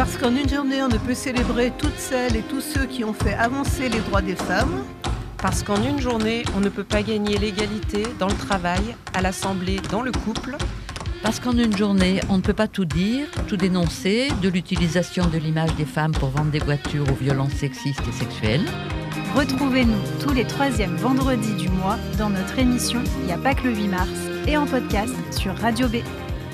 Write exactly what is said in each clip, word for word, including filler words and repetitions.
Parce qu'en une journée, on ne peut célébrer toutes celles et tous ceux qui ont fait avancer les droits des femmes. Parce qu'en une journée, on ne peut pas gagner l'égalité dans le travail, à l'Assemblée, dans le couple. Parce qu'en une journée, on ne peut pas tout dire, tout dénoncer, de l'utilisation de l'image des femmes pour vendre des voitures aux violences sexistes et sexuelles. Retrouvez-nous tous les troisièmes vendredis du mois dans notre émission Il n'y a pas que le huit mars et en podcast sur Radio B.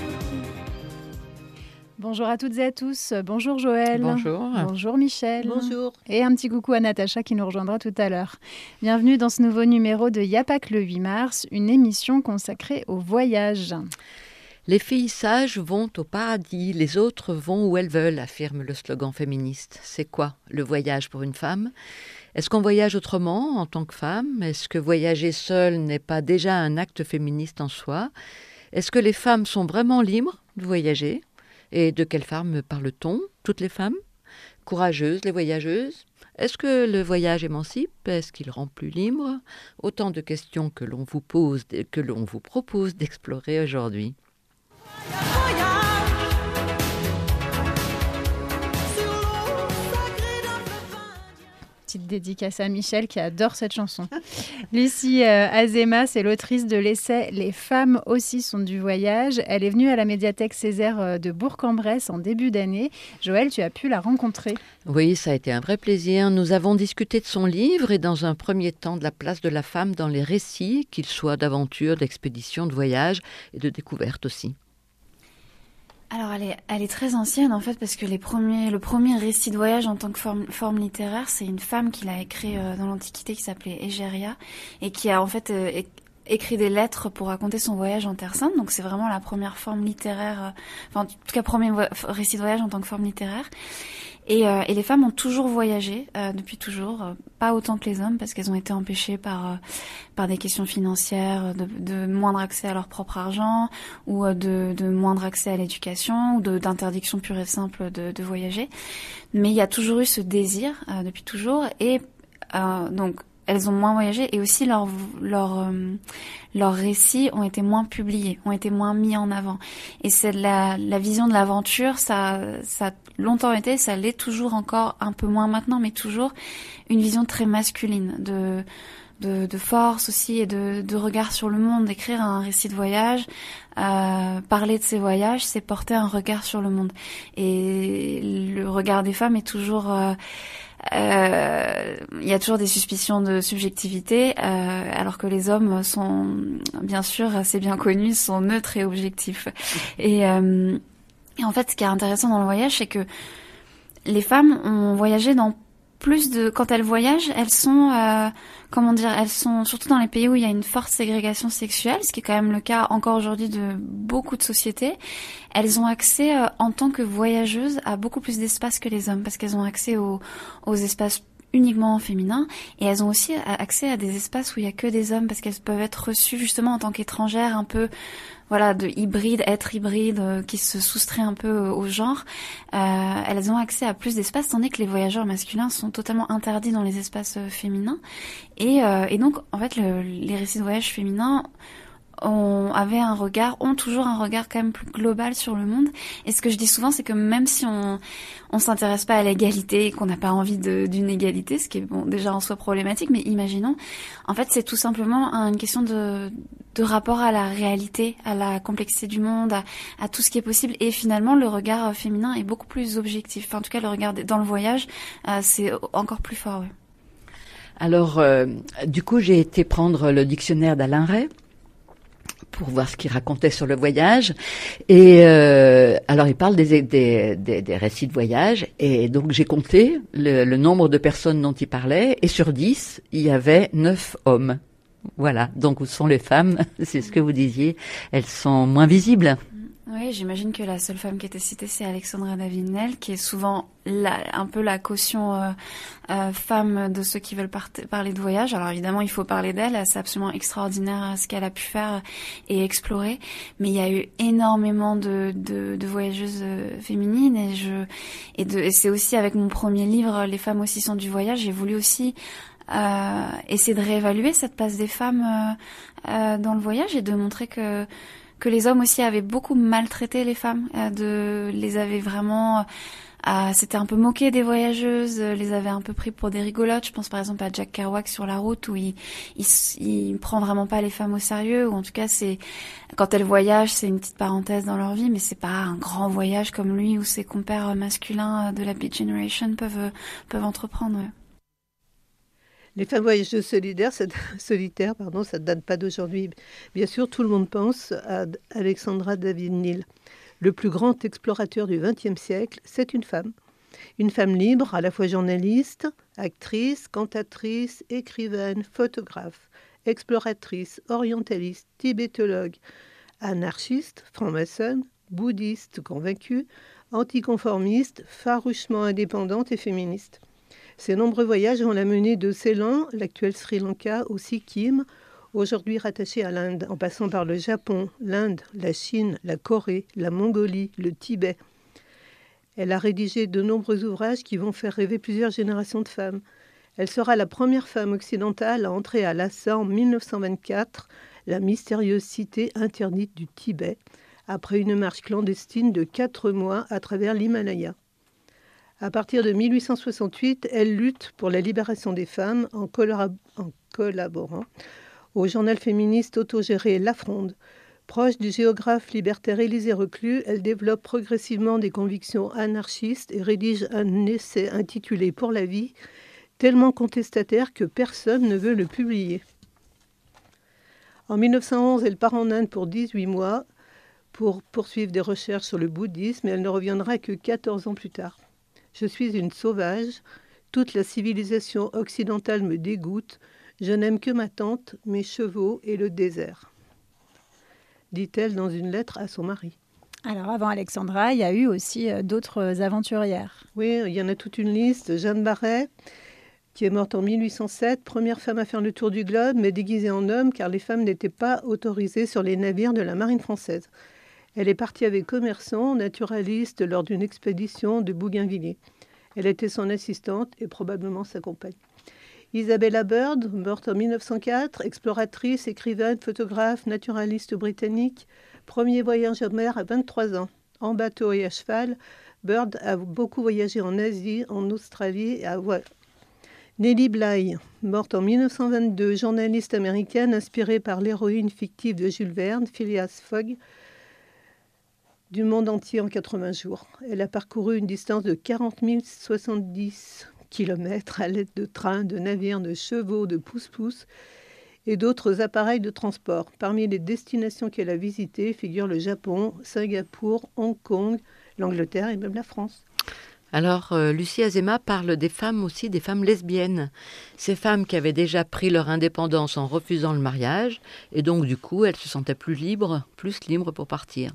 Bonjour à toutes et à tous. Bonjour Joël. Bonjour. Bonjour Michel. Bonjour. Et un petit coucou à Natacha qui nous rejoindra tout à l'heure. Bienvenue dans ce nouveau numéro de Il n'y a pas que le huit mars, une émission consacrée au voyage. Les filles sages vont au paradis, les autres vont où elles veulent, affirme le slogan féministe. C'est quoi le voyage pour une femme ? Est-ce qu'on voyage autrement en tant que femme ? Est-ce que voyager seule n'est pas déjà un acte féministe en soi ? Est-ce que les femmes sont vraiment libres de voyager ? Et de quelle femme parle-t-on ? Toutes les femmes ? Courageuses, les voyageuses ? Est-ce que le voyage émancipe ? Est-ce qu'il rend plus libre ? Autant de questions que l'on vous pose, que l'on vous propose d'explorer aujourd'hui. Petite dédicace à Michel qui adore cette chanson. Lucie euh, Azéma, c'est l'autrice de l'essai « Les femmes aussi sont du voyage ». Elle est venue à la médiathèque Césaire euh, de Bourg-en-Bresse en début d'année. Joël, tu as pu la rencontrer. Oui, ça a été un vrai plaisir. Nous avons discuté de son livre et dans un premier temps de la place de la femme dans les récits, qu'ils soient d'aventure, d'expédition, de voyage et de découverte aussi. Alors elle est, elle est très ancienne en fait parce que les premiers, le premier récit de voyage en tant que forme, forme littéraire, c'est une femme qui l'a écrit euh, dans l'Antiquité qui s'appelait Égéria et qui a en fait euh, é- écrit des lettres pour raconter son voyage en Terre Sainte. Donc c'est vraiment la première forme littéraire, euh, enfin en tout cas premier vo- récit de voyage en tant que forme littéraire. Et, euh, et les femmes ont toujours voyagé, euh, depuis toujours, euh, pas autant que les hommes, parce qu'elles ont été empêchées par euh, par des questions financières, de, de moindre accès à leur propre argent, ou euh, de, de moindre accès à l'éducation, ou de, d'interdiction pure et simple de, de voyager. Mais il y a toujours eu ce désir, euh, depuis toujours, et euh, donc elles ont moins voyagé, et aussi leurs leur, euh, leurs récits ont été moins publiés, ont été moins mis en avant. Et c'est la, la vision de l'aventure, ça, ça a longtemps été, ça l'est toujours encore, un peu moins maintenant, mais toujours une vision très masculine, de, de, de force aussi, et de, de regard sur le monde. Écrire un récit de voyage, euh, parler de ses voyages, c'est porter un regard sur le monde. Et le regard des femmes est toujours... Euh, Euh, il y a toujours des suspicions de subjectivité, euh, alors que les hommes sont, bien sûr, c'est bien connu, sont neutres et objectifs. Et, euh, et en fait, ce qui est intéressant dans le voyage, c'est que les femmes ont voyagé dans plus de... Quand elles voyagent, elles sont... Euh, comment dire, elles sont surtout dans les pays où il y a une forte ségrégation sexuelle, ce qui est quand même le cas encore aujourd'hui de beaucoup de sociétés. Elles ont accès, euh, en tant que voyageuses, à beaucoup plus d'espace que les hommes, parce qu'elles ont accès aux, aux espaces uniquement féminins, et elles ont aussi accès à des espaces où il y a que des hommes, parce qu'elles peuvent être reçues justement en tant qu'étrangères, un peu... voilà, de hybride, être hybride, euh, qui se soustrait un peu au, au genre. Euh, elles ont accès à plus d'espace, tandis que les voyageurs masculins sont totalement interdits dans les espaces euh, féminins. Et, euh, et donc, en fait, le, les récits de voyage féminins ont, avaient un regard, ont toujours un regard quand même plus global sur le monde. Et ce que je dis souvent, c'est que même si on on s'intéresse pas à l'égalité et qu'on n'a pas envie de, d'une égalité, ce qui est bon déjà en soi problématique, mais imaginons, en fait, c'est tout simplement une question de de rapport à la réalité, à la complexité du monde, à, à tout ce qui est possible. Et finalement, le regard féminin est beaucoup plus objectif. Enfin, en tout cas, le regard dans le voyage, euh, c'est encore plus fort. Oui. Alors, euh, du coup, j'ai été prendre le dictionnaire d'Alain Ray pour voir ce qu'il racontait sur le voyage. Et euh, alors, il parle des, des, des, des récits de voyage. Et donc, j'ai compté le, le nombre de personnes dont il parlait. Et sur dix, il y avait neuf hommes. Voilà, donc où sont les femmes ? C'est ce que vous disiez. Elles sont moins visibles. Oui, j'imagine que la seule femme qui était citée, c'est Alexandra Davinel, qui est souvent la, un peu la caution euh, euh, femme de ceux qui veulent part- parler de voyage. Alors évidemment, il faut parler d'elle, c'est absolument extraordinaire ce qu'elle a pu faire et explorer. Mais il y a eu énormément de, de, de voyageuses féminines, et je et, de, et c'est aussi avec mon premier livre, Les femmes aussi sont du voyage, j'ai voulu aussi euh, essayer de réévaluer cette place des femmes euh, euh, dans le voyage, et de montrer que que les hommes aussi avaient beaucoup maltraité les femmes, euh, de les avaient vraiment à s'était un peu moqué des voyageuses, euh, les avait un peu pris pour des rigolotes. Je pense par exemple à Jack Kerouac sur La Route, où il, il, il prend vraiment pas les femmes au sérieux, ou en tout cas c'est quand elles voyagent, c'est une petite parenthèse dans leur vie, mais c'est pas un grand voyage comme lui ou ses compères masculins de la Beat Generation peuvent peuvent entreprendre. Ouais. Les femmes voyageuses solidaires, ça, solitaires, pardon, ça ne date pas d'aujourd'hui. Bien sûr, tout le monde pense à Alexandra David-Néel. Le plus grand explorateur du vingtième siècle, c'est une femme. Une femme libre, à la fois journaliste, actrice, cantatrice, écrivaine, photographe, exploratrice, orientaliste, tibétologue, anarchiste, franc-maçonne, bouddhiste convaincue, anticonformiste, farouchement indépendante et féministe. Ses nombreux voyages vont la mener de Ceylan, l'actuel Sri Lanka, au Sikkim, aujourd'hui rattaché à l'Inde, en passant par le Japon, l'Inde, la Chine, la Corée, la Mongolie, le Tibet. Elle a rédigé de nombreux ouvrages qui vont faire rêver plusieurs générations de femmes. Elle sera la première femme occidentale à entrer à Lhasa en mille neuf cent vingt-quatre, la mystérieuse cité interdite du Tibet, après une marche clandestine de quatre mois à travers l'Himalaya. À partir de mille huit cent soixante-huit, elle lutte pour la libération des femmes en, collab- en collaborant au journal féministe autogéré La Fronde. Proche du géographe libertaire Élisée Reclus, elle développe progressivement des convictions anarchistes et rédige un essai intitulé « Pour la vie », tellement contestataire que personne ne veut le publier. En mille neuf cent onze, elle part en Inde pour dix-huit mois pour poursuivre des recherches sur le bouddhisme, et elle ne reviendra que quatorze ans plus tard. Je suis une sauvage, toute la civilisation occidentale me dégoûte, je n'aime que ma tante, mes chevaux et le désert, dit-elle dans une lettre à son mari. Alors avant Alexandra, il y a eu aussi euh, d'autres aventurières. Oui, il y en a toute une liste. Jeanne Barret, qui est morte en mille huit cent sept, première femme à faire le tour du globe, mais déguisée en homme, car les femmes n'étaient pas autorisées sur les navires de la marine française. Elle est partie avec commerçants, naturalistes, lors d'une expédition de Bougainvilliers. Elle était son assistante et probablement sa compagne. Isabella Bird, morte en mille neuf cent quatre, exploratrice, écrivaine, photographe, naturaliste britannique, premier voyage en mer à vingt-trois ans. En bateau et à cheval, Bird a beaucoup voyagé en Asie, en Australie et à Hawaï. Nellie Bly, morte en mille neuf cent vingt-deux, journaliste américaine inspirée par l'héroïne fictive de Jules Verne, Phileas Fogg, du monde entier en quatre-vingts jours. Elle a parcouru une distance de quarante mille soixante-dix kilomètres à l'aide de trains, de navires, de chevaux, de pousse-pousse et d'autres appareils de transport. Parmi les destinations qu'elle a visitées figurent le Japon, Singapour, Hong Kong, l'Angleterre et même la France. Alors, euh, Lucie Azéma parle des femmes aussi, des femmes lesbiennes. Ces femmes qui avaient déjà pris leur indépendance en refusant le mariage, et donc du coup, elles se sentaient plus libres, plus libres pour partir.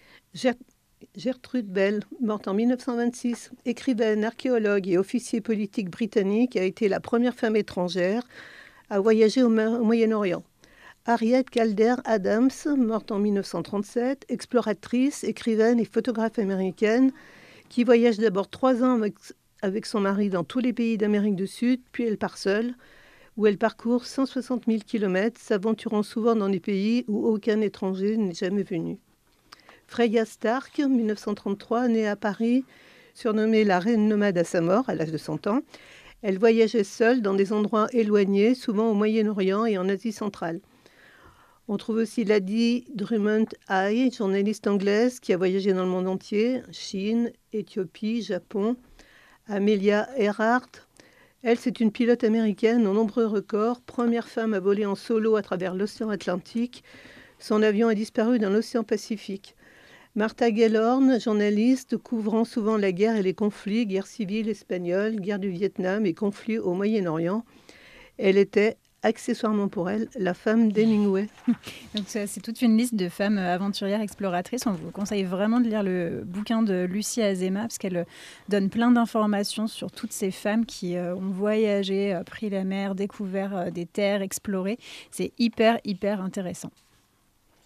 Gertrude Bell, morte en mille neuf cent vingt-six, écrivaine, archéologue et officier politique britannique, a été la première femme étrangère à voyager au, au Moyen-Orient. Harriet Calder Adams, morte en mille neuf cent trente-sept, exploratrice, écrivaine et photographe américaine, qui voyage d'abord trois ans avec, avec son mari dans tous les pays d'Amérique du Sud, puis elle part seule, où elle parcourt cent soixante mille kilomètres, s'aventurant souvent dans des pays où aucun étranger n'est jamais venu. Freya Stark, mille neuf cent trente-trois, née à Paris, surnommée la reine nomade à sa mort, à l'âge de cent ans. Elle voyageait seule dans des endroits éloignés, souvent au Moyen-Orient et en Asie centrale. On trouve aussi Lady Drummond Hay, journaliste anglaise qui a voyagé dans le monde entier, Chine, Éthiopie, Japon. Amelia Earhart, elle, c'est une pilote américaine aux nombreux records, première femme à voler en solo à travers l'océan Atlantique. Son avion a disparu dans l'océan Pacifique. Martha Gellhorn, journaliste couvrant souvent la guerre et les conflits, guerre civile espagnole, guerre du Vietnam et conflits au Moyen-Orient. Elle était, accessoirement pour elle, la femme d'Hemingway. Donc c'est, c'est toute une liste de femmes aventurières exploratrices. On vous conseille vraiment de lire le bouquin de Lucie Azéma parce qu'elle donne plein d'informations sur toutes ces femmes qui euh, ont voyagé, euh, pris la mer, découvert euh, des terres, exploré. C'est hyper, hyper intéressant.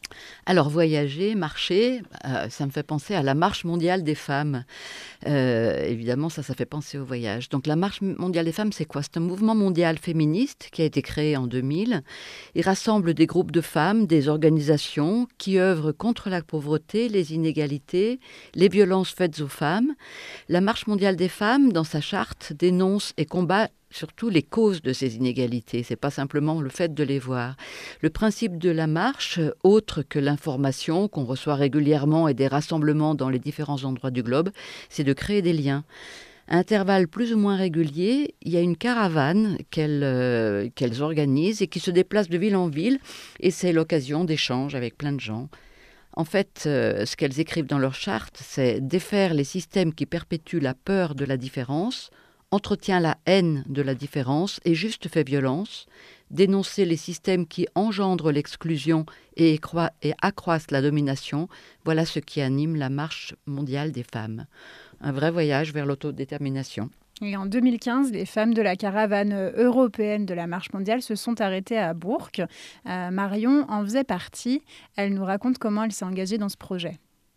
Alors, voyager, marcher, euh, ça me fait penser à la Marche mondiale des femmes. Euh, évidemment, ça, ça fait penser au voyage. Donc, la Marche mondiale des femmes, c'est quoi? C'est un mouvement mondial féministe qui a été créé en deux mille. Il rassemble des groupes de femmes, des organisations qui œuvrent contre la pauvreté, les inégalités, les violences faites aux femmes. La Marche mondiale des femmes, dans sa charte, dénonce et combat surtout les causes de ces inégalités. Ce n'est pas simplement le fait de les voir. Le principe de la marche, autre que l'information qu'on reçoit régulièrement et des rassemblements dans les différents endroits du globe, c'est de créer des liens. À intervalles plus ou moins réguliers, il y a une caravane qu'elles, euh, qu'elles organisent et qui se déplace de ville en ville, et c'est l'occasion d'échanges avec plein de gens. En fait, euh, ce qu'elles écrivent dans leur charte, c'est défaire les systèmes qui perpétuent la peur de la différence, entretient la haine de la différence et juste fait violence, dénoncer les systèmes qui engendrent l'exclusion et, écroi- et accroissent la domination, voilà ce qui anime la Marche mondiale des femmes. Un vrai voyage vers l'autodétermination. Et en deux mille quinze, les femmes de la caravane européenne de la Marche mondiale se sont arrêtées à Bourg. Euh, Marion en faisait partie. Elle nous raconte comment elle s'est engagée dans ce projet.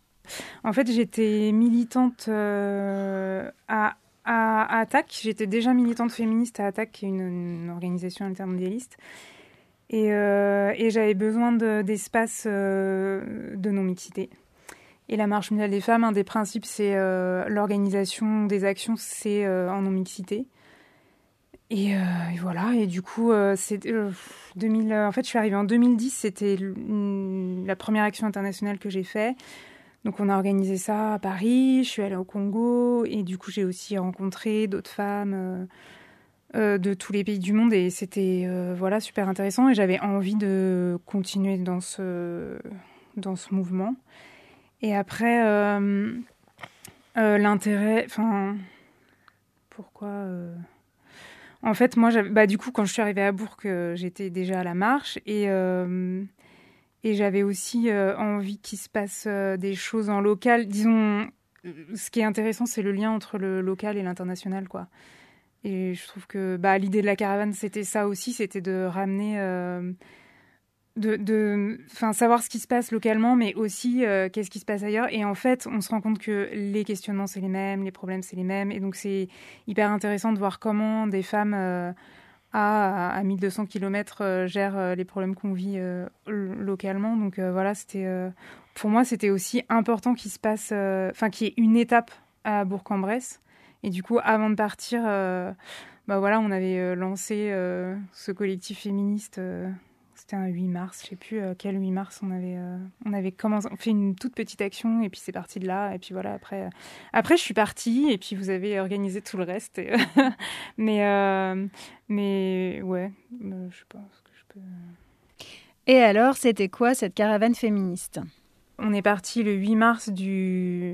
En fait, j'étais militante euh, à À Attac, j'étais déjà militante féministe à Attac, qui est une, une organisation altermondialiste. Et, euh, et j'avais besoin de, d'espace euh, de non-mixité. Et la Marche mondiale des femmes, un des principes, c'est euh, l'organisation des actions, c'est euh, en non-mixité. Et, euh, et voilà, et du coup, euh, c'est, euh, deux mille, en fait, je suis arrivée en deux mille dix, c'était une, la première action internationale que j'ai faite. Donc on a organisé ça à Paris, je suis allée au Congo et du coup j'ai aussi rencontré d'autres femmes euh, euh, de tous les pays du monde et c'était euh, voilà, super intéressant et j'avais envie de continuer dans ce, dans ce mouvement. Et après, euh, euh, l'intérêt... Enfin, pourquoi... Euh... En fait, moi, j'avais, bah, du coup, quand je suis arrivée à Bourg, euh, j'étais déjà à la marche et... Euh, Et j'avais aussi euh, envie qu'il se passe euh, des choses en local. Disons, ce qui est intéressant, c'est le lien entre le local et l'international, quoi. Et je trouve que bah, l'idée de la caravane, c'était ça aussi, c'était de ramener... Euh, de, de, enfin, savoir ce qui se passe localement, mais aussi euh, qu'est-ce qui se passe ailleurs. Et en fait, on se rend compte que les questionnements, c'est les mêmes, les problèmes, c'est les mêmes. Et donc, c'est hyper intéressant de voir comment des femmes... Euh, à, à mille deux cents kilomètres euh, gère euh, les problèmes qu'on vit euh, localement. Donc euh, voilà, c'était, euh, pour moi, c'était aussi important qu'il se passe, enfin, euh, qu'il y ait une étape à Bourg-en-Bresse. Et du coup, avant de partir, euh, bah voilà, on avait euh, lancé euh, ce collectif féministe. Euh, c'était un huit mars, je sais plus euh, quel huit mars on avait, euh, on avait commencé, on fait une toute petite action et puis c'est parti de là. Et puis voilà, après, euh, après je suis partie et puis vous avez organisé tout le reste. Et, mais, euh, mais ouais, euh, je pense que je peux. Et alors, c'était quoi cette caravane féministe ? On est parti le huit mars du,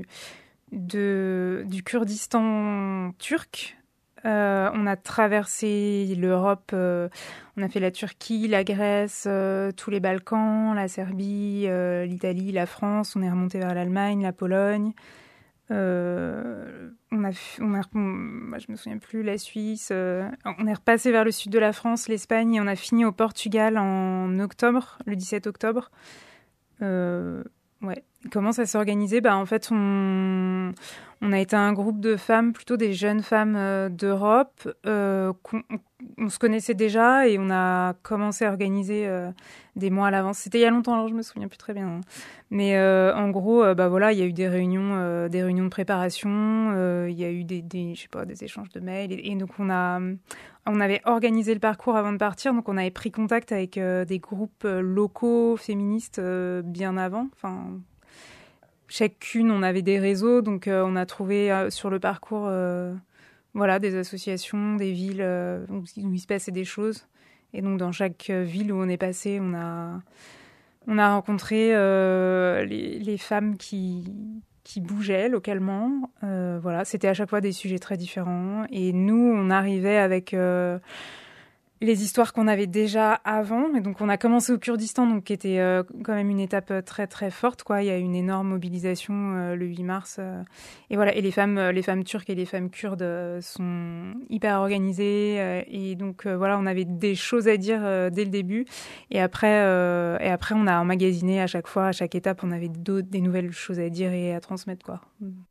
de, du Kurdistan turc. Euh, on a traversé l'Europe, euh, on a fait la Turquie, la Grèce, euh, tous les Balkans, la Serbie, euh, l'Italie, la France. On est remonté vers l'Allemagne, la Pologne. Euh, on a, on a, on, je me souviens plus, la Suisse. Euh, on est repassé vers le sud de la France, l'Espagne, et on a fini au Portugal en octobre, le dix-sept octobre. Euh, ouais. Comment ça s'est organisé ? Bah, en fait, on, on a été un groupe de femmes, plutôt des jeunes femmes euh, d'Europe. Euh, qu'on, on se connaissait déjà et on a commencé à organiser euh, des mois à l'avance. C'était il y a longtemps, alors je me souviens plus très bien. Hein. Mais euh, en gros, euh, bah voilà, il y a eu des réunions, euh, des réunions de préparation. Euh, il y a eu des, des, je sais pas, des échanges de mails. Et, et donc on a, on avait organisé le parcours avant de partir. Donc on avait pris contact avec euh, des groupes euh, locaux féministes euh, bien avant. Enfin. Chacune, on avait des réseaux, donc euh, on a trouvé euh, sur le parcours euh, voilà, des associations, des villes euh, où, où il se passait des choses. Et donc dans chaque ville où on est passé, on a, on a rencontré euh, les, les femmes qui, qui bougeaient localement. Euh, voilà, c'était à chaque fois des sujets très différents. Et nous, on arrivait avec... Euh, les histoires qu'on avait déjà avant. Et donc, on a commencé au Kurdistan, donc qui était euh, quand même une étape très très forte, quoi. Il y a eu une énorme mobilisation euh, le huit mars. Euh, et voilà. Et les femmes, euh, les femmes turques et les femmes kurdes euh, sont hyper organisées. Euh, et donc, euh, voilà, on avait des choses à dire euh, dès le début. Et après, euh, et après, on a emmagasiné à chaque fois, à chaque étape, on avait des nouvelles choses à dire et à transmettre, quoi.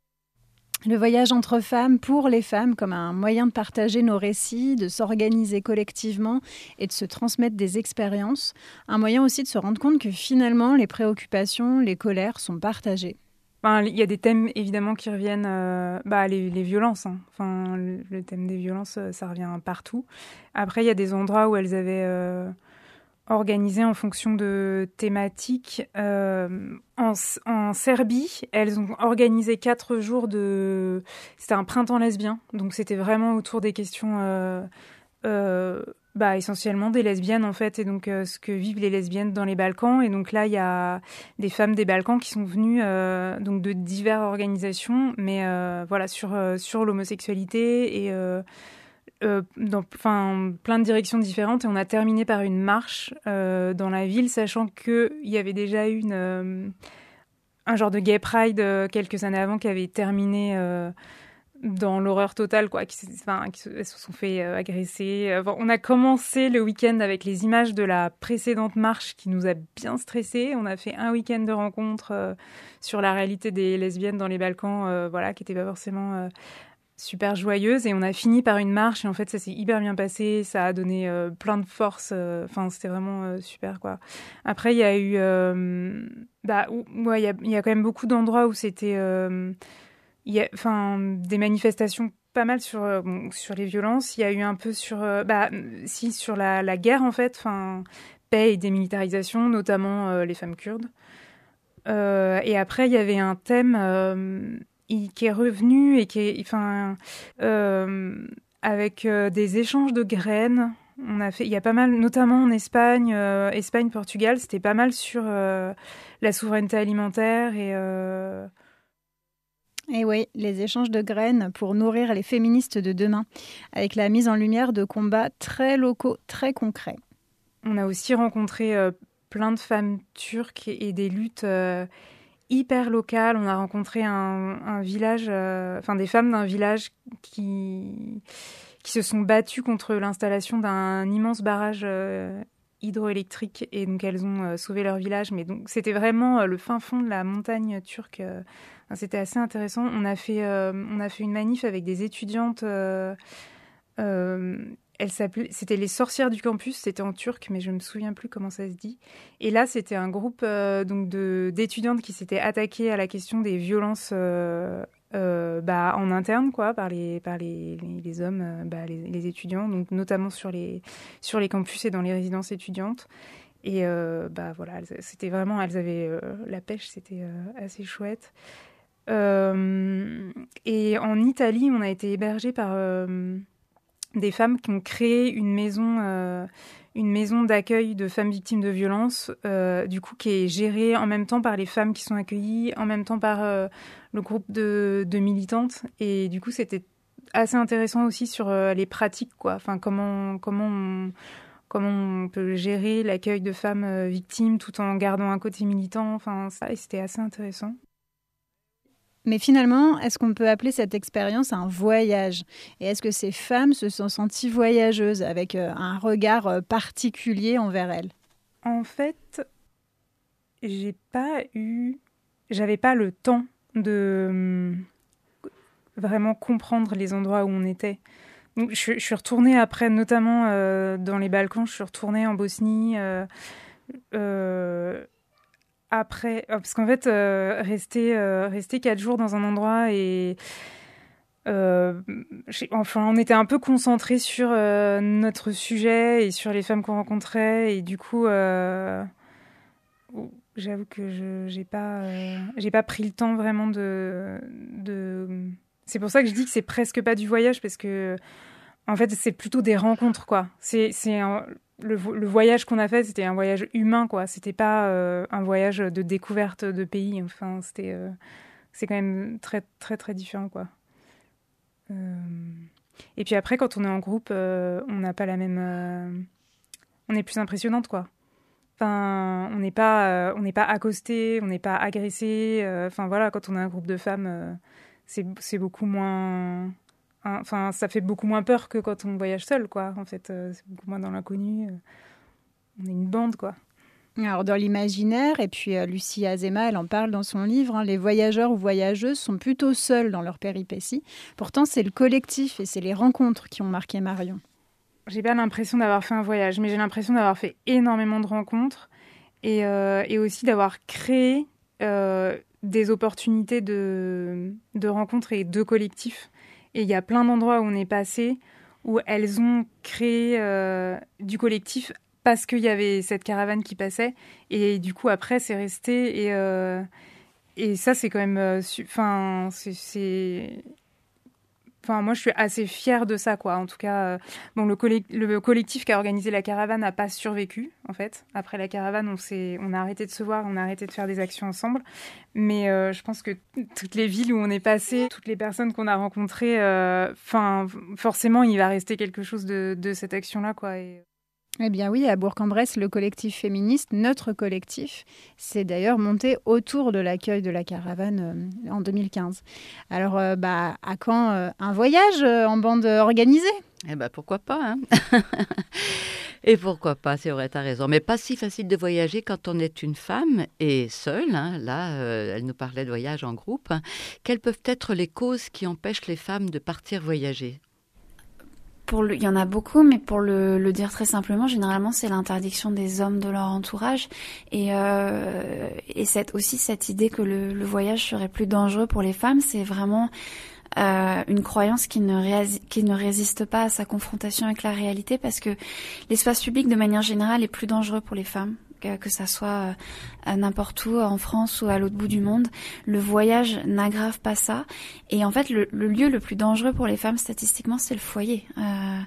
Le voyage entre femmes, pour les femmes, comme un moyen de partager nos récits, de s'organiser collectivement et de se transmettre des expériences. Un moyen aussi de se rendre compte que finalement, les préoccupations, les colères sont partagées. Enfin, il y a des thèmes évidemment qui reviennent, euh, bah, les, les violences. Hein. Enfin, le, le thème des violences, ça revient partout. Après, il y a des endroits où elles avaient... Euh, organisées en fonction de thématiques. Euh, en, en Serbie, elles ont organisé quatre jours de... C'était un printemps lesbien, donc c'était vraiment autour des questions... Euh, euh, bah, essentiellement des lesbiennes, en fait, et donc euh, ce que vivent les lesbiennes dans les Balkans. Et donc là, il y a des femmes des Balkans qui sont venues euh, donc de diverses organisations, mais euh, voilà, sur, euh, sur l'homosexualité et... Euh, Euh, dans enfin, plein de directions différentes, et on a terminé par une marche euh, dans la ville, sachant qu'il y avait déjà eu une, euh, un genre de gay pride euh, quelques années avant qui avait terminé euh, dans l'horreur totale, quoi, qui, enfin, qui se, elles se sont fait euh, agresser. Enfin, on a commencé le week-end avec les images de la précédente marche qui nous a bien stressés. On a fait un week-end de rencontres euh, sur la réalité des lesbiennes dans les Balkans, euh, voilà, qui n'était pas forcément... Euh, super joyeuse, et on a fini par une marche, et en fait ça s'est hyper bien passé, ça a donné euh, plein de force, enfin euh, c'était vraiment euh, super, quoi. Après il y a eu euh, bah ouais, il y a, y a quand même beaucoup d'endroits où c'était euh, y a enfin des manifestations pas mal sur euh, bon, sur les violences. Il y a eu un peu sur euh, bah si sur la, la guerre, en fait, enfin paix et démilitarisation, notamment euh, les femmes kurdes. Euh, et après il y avait un thème euh, qui est revenu et qui est, enfin, euh, avec euh, des échanges de graines. On a fait, il y a pas mal, notamment en Espagne, euh, Espagne, Portugal, c'était pas mal sur euh, la souveraineté alimentaire et. Euh... Et oui, les échanges de graines pour nourrir les féministes de demain, avec la mise en lumière de combats très locaux, très concrets. On a aussi rencontré euh, plein de femmes turques et, et des luttes. Euh, hyper locale. On a rencontré un, un village, euh, enfin des femmes d'un village qui, qui se sont battues contre l'installation d'un immense barrage euh, hydroélectrique, et donc elles ont euh, sauvé leur village. Mais donc c'était vraiment euh, le fin fond de la montagne turque. Euh, enfin, c'était assez intéressant. On a fait, euh, on a fait une manif avec des étudiantes. Euh, euh, Elle s'appelait, c'était les sorcières du campus, c'était en turc, mais je me souviens plus comment ça se dit. Et là, c'était un groupe euh, donc de d'étudiantes qui s'étaient attaquées à la question des violences euh, euh, bah, en interne, quoi, par les par les, les, les hommes, euh, bah, les, les étudiants, donc notamment sur les sur les campus et dans les résidences étudiantes. Et euh, bah voilà, c'était vraiment, elles avaient euh, la pêche, c'était euh, assez chouette. Euh, et en Italie, on a été hébergés par euh, des femmes qui ont créé une maison, euh, une maison d'accueil de femmes victimes de violences, euh, du coup qui est gérée en même temps par les femmes qui sont accueillies, en même temps par euh, le groupe de, de militantes. Et du coup, c'était assez intéressant aussi sur euh, les pratiques, quoi. Enfin, comment comment on, comment on peut gérer l'accueil de femmes euh, victimes tout en gardant un côté militant. Enfin, ça, et c'était assez intéressant. Mais finalement, est-ce qu'on peut appeler cette expérience un voyage ? Et est-ce que ces femmes se sont senties voyageuses avec un regard particulier envers elles ? En fait, j'ai pas eu... J'avais pas le temps de vraiment comprendre les endroits où on était. Donc, je, je suis retournée après, notamment euh, dans les Balkans, je suis retournée en Bosnie... Euh, euh, Après, parce qu'en fait, euh, rester, euh, rester quatre jours dans un endroit et... Euh, enfin, on était un peu concentrés sur euh, notre sujet et sur les femmes qu'on rencontrait. Et du coup, euh, j'avoue que je j'ai pas, euh, j'ai pas pris le temps vraiment de, de... C'est pour ça que je dis que c'est presque pas du voyage, parce que, en fait, c'est plutôt des rencontres, quoi. C'est... c'est un... Le, le voyage qu'on a fait, c'était un voyage humain, quoi. C'était pas euh, un voyage de découverte de pays. Enfin, c'était, euh, c'est quand même très, très, très différent, quoi. Euh... Et puis après, quand on est en groupe, euh, on n'a pas la même... Euh, on est plus impressionnante, quoi. Enfin, on n'est pas, euh, on n'est pas accosté, on n'est pas agressé. Enfin, euh, voilà, quand on a un groupe de femmes, euh, c'est, c'est beaucoup moins... Enfin, ça fait beaucoup moins peur que quand on voyage seul, quoi. En fait, euh, c'est beaucoup moins dans l'inconnu. On est une bande, quoi. Alors, dans l'imaginaire, et puis euh, Lucie Azéma, elle en parle dans son livre, hein, les voyageurs ou voyageuses sont plutôt seuls dans leurs péripéties. Pourtant, c'est le collectif et c'est les rencontres qui ont marqué Marion. J'ai pas l'impression d'avoir fait un voyage, mais j'ai l'impression d'avoir fait énormément de rencontres et, euh, et aussi d'avoir créé euh, des opportunités de, de rencontres et de collectifs. Et il y a plein d'endroits où on est passé, où elles ont créé euh, du collectif parce qu'il y avait cette caravane qui passait. Et du coup, après, c'est resté. Et, euh, et ça, c'est quand même... Enfin, euh, c'est... c'est... Enfin, moi, je suis assez fière de ça, quoi. En tout cas, euh, bon, le, coll- le collectif qui a organisé la caravane n'a pas survécu, en fait. Après la caravane, on, s'est, on a arrêté de se voir, on a arrêté de faire des actions ensemble. Mais euh, je pense que toutes les villes où on est passé, toutes les personnes qu'on a rencontrées, enfin, euh, forcément, il va rester quelque chose de, de cette action-là, quoi. Et... Eh bien oui, à Bourg-en-Bresse, le collectif féministe, notre collectif, s'est d'ailleurs monté autour de l'accueil de la caravane euh, en deux mille quinze. Alors, euh, bah, à quand euh, un voyage euh, en bande organisée ? Eh bien, pourquoi pas, hein. Et pourquoi pas, c'est vrai, tu as raison. Mais pas si facile de voyager quand on est une femme et seule. Hein. Là, euh, elle nous parlait de voyage en groupe. Hein. Quelles peuvent être les causes qui empêchent les femmes de partir voyager ? Pour le, il y en a beaucoup, mais pour le, le dire très simplement, généralement, c'est l'interdiction des hommes de leur entourage et, euh, et cette, aussi cette idée que le, le voyage serait plus dangereux pour les femmes, c'est vraiment euh, une croyance qui ne, réasi, qui ne résiste pas à sa confrontation avec la réalité parce que l'espace public, de manière générale, est plus dangereux pour les femmes. Que ça soit à n'importe où, en France ou à l'autre bout du monde. Le voyage n'aggrave pas ça. Et en fait, le, le lieu le plus dangereux pour les femmes, statistiquement, c'est le foyer. Euh,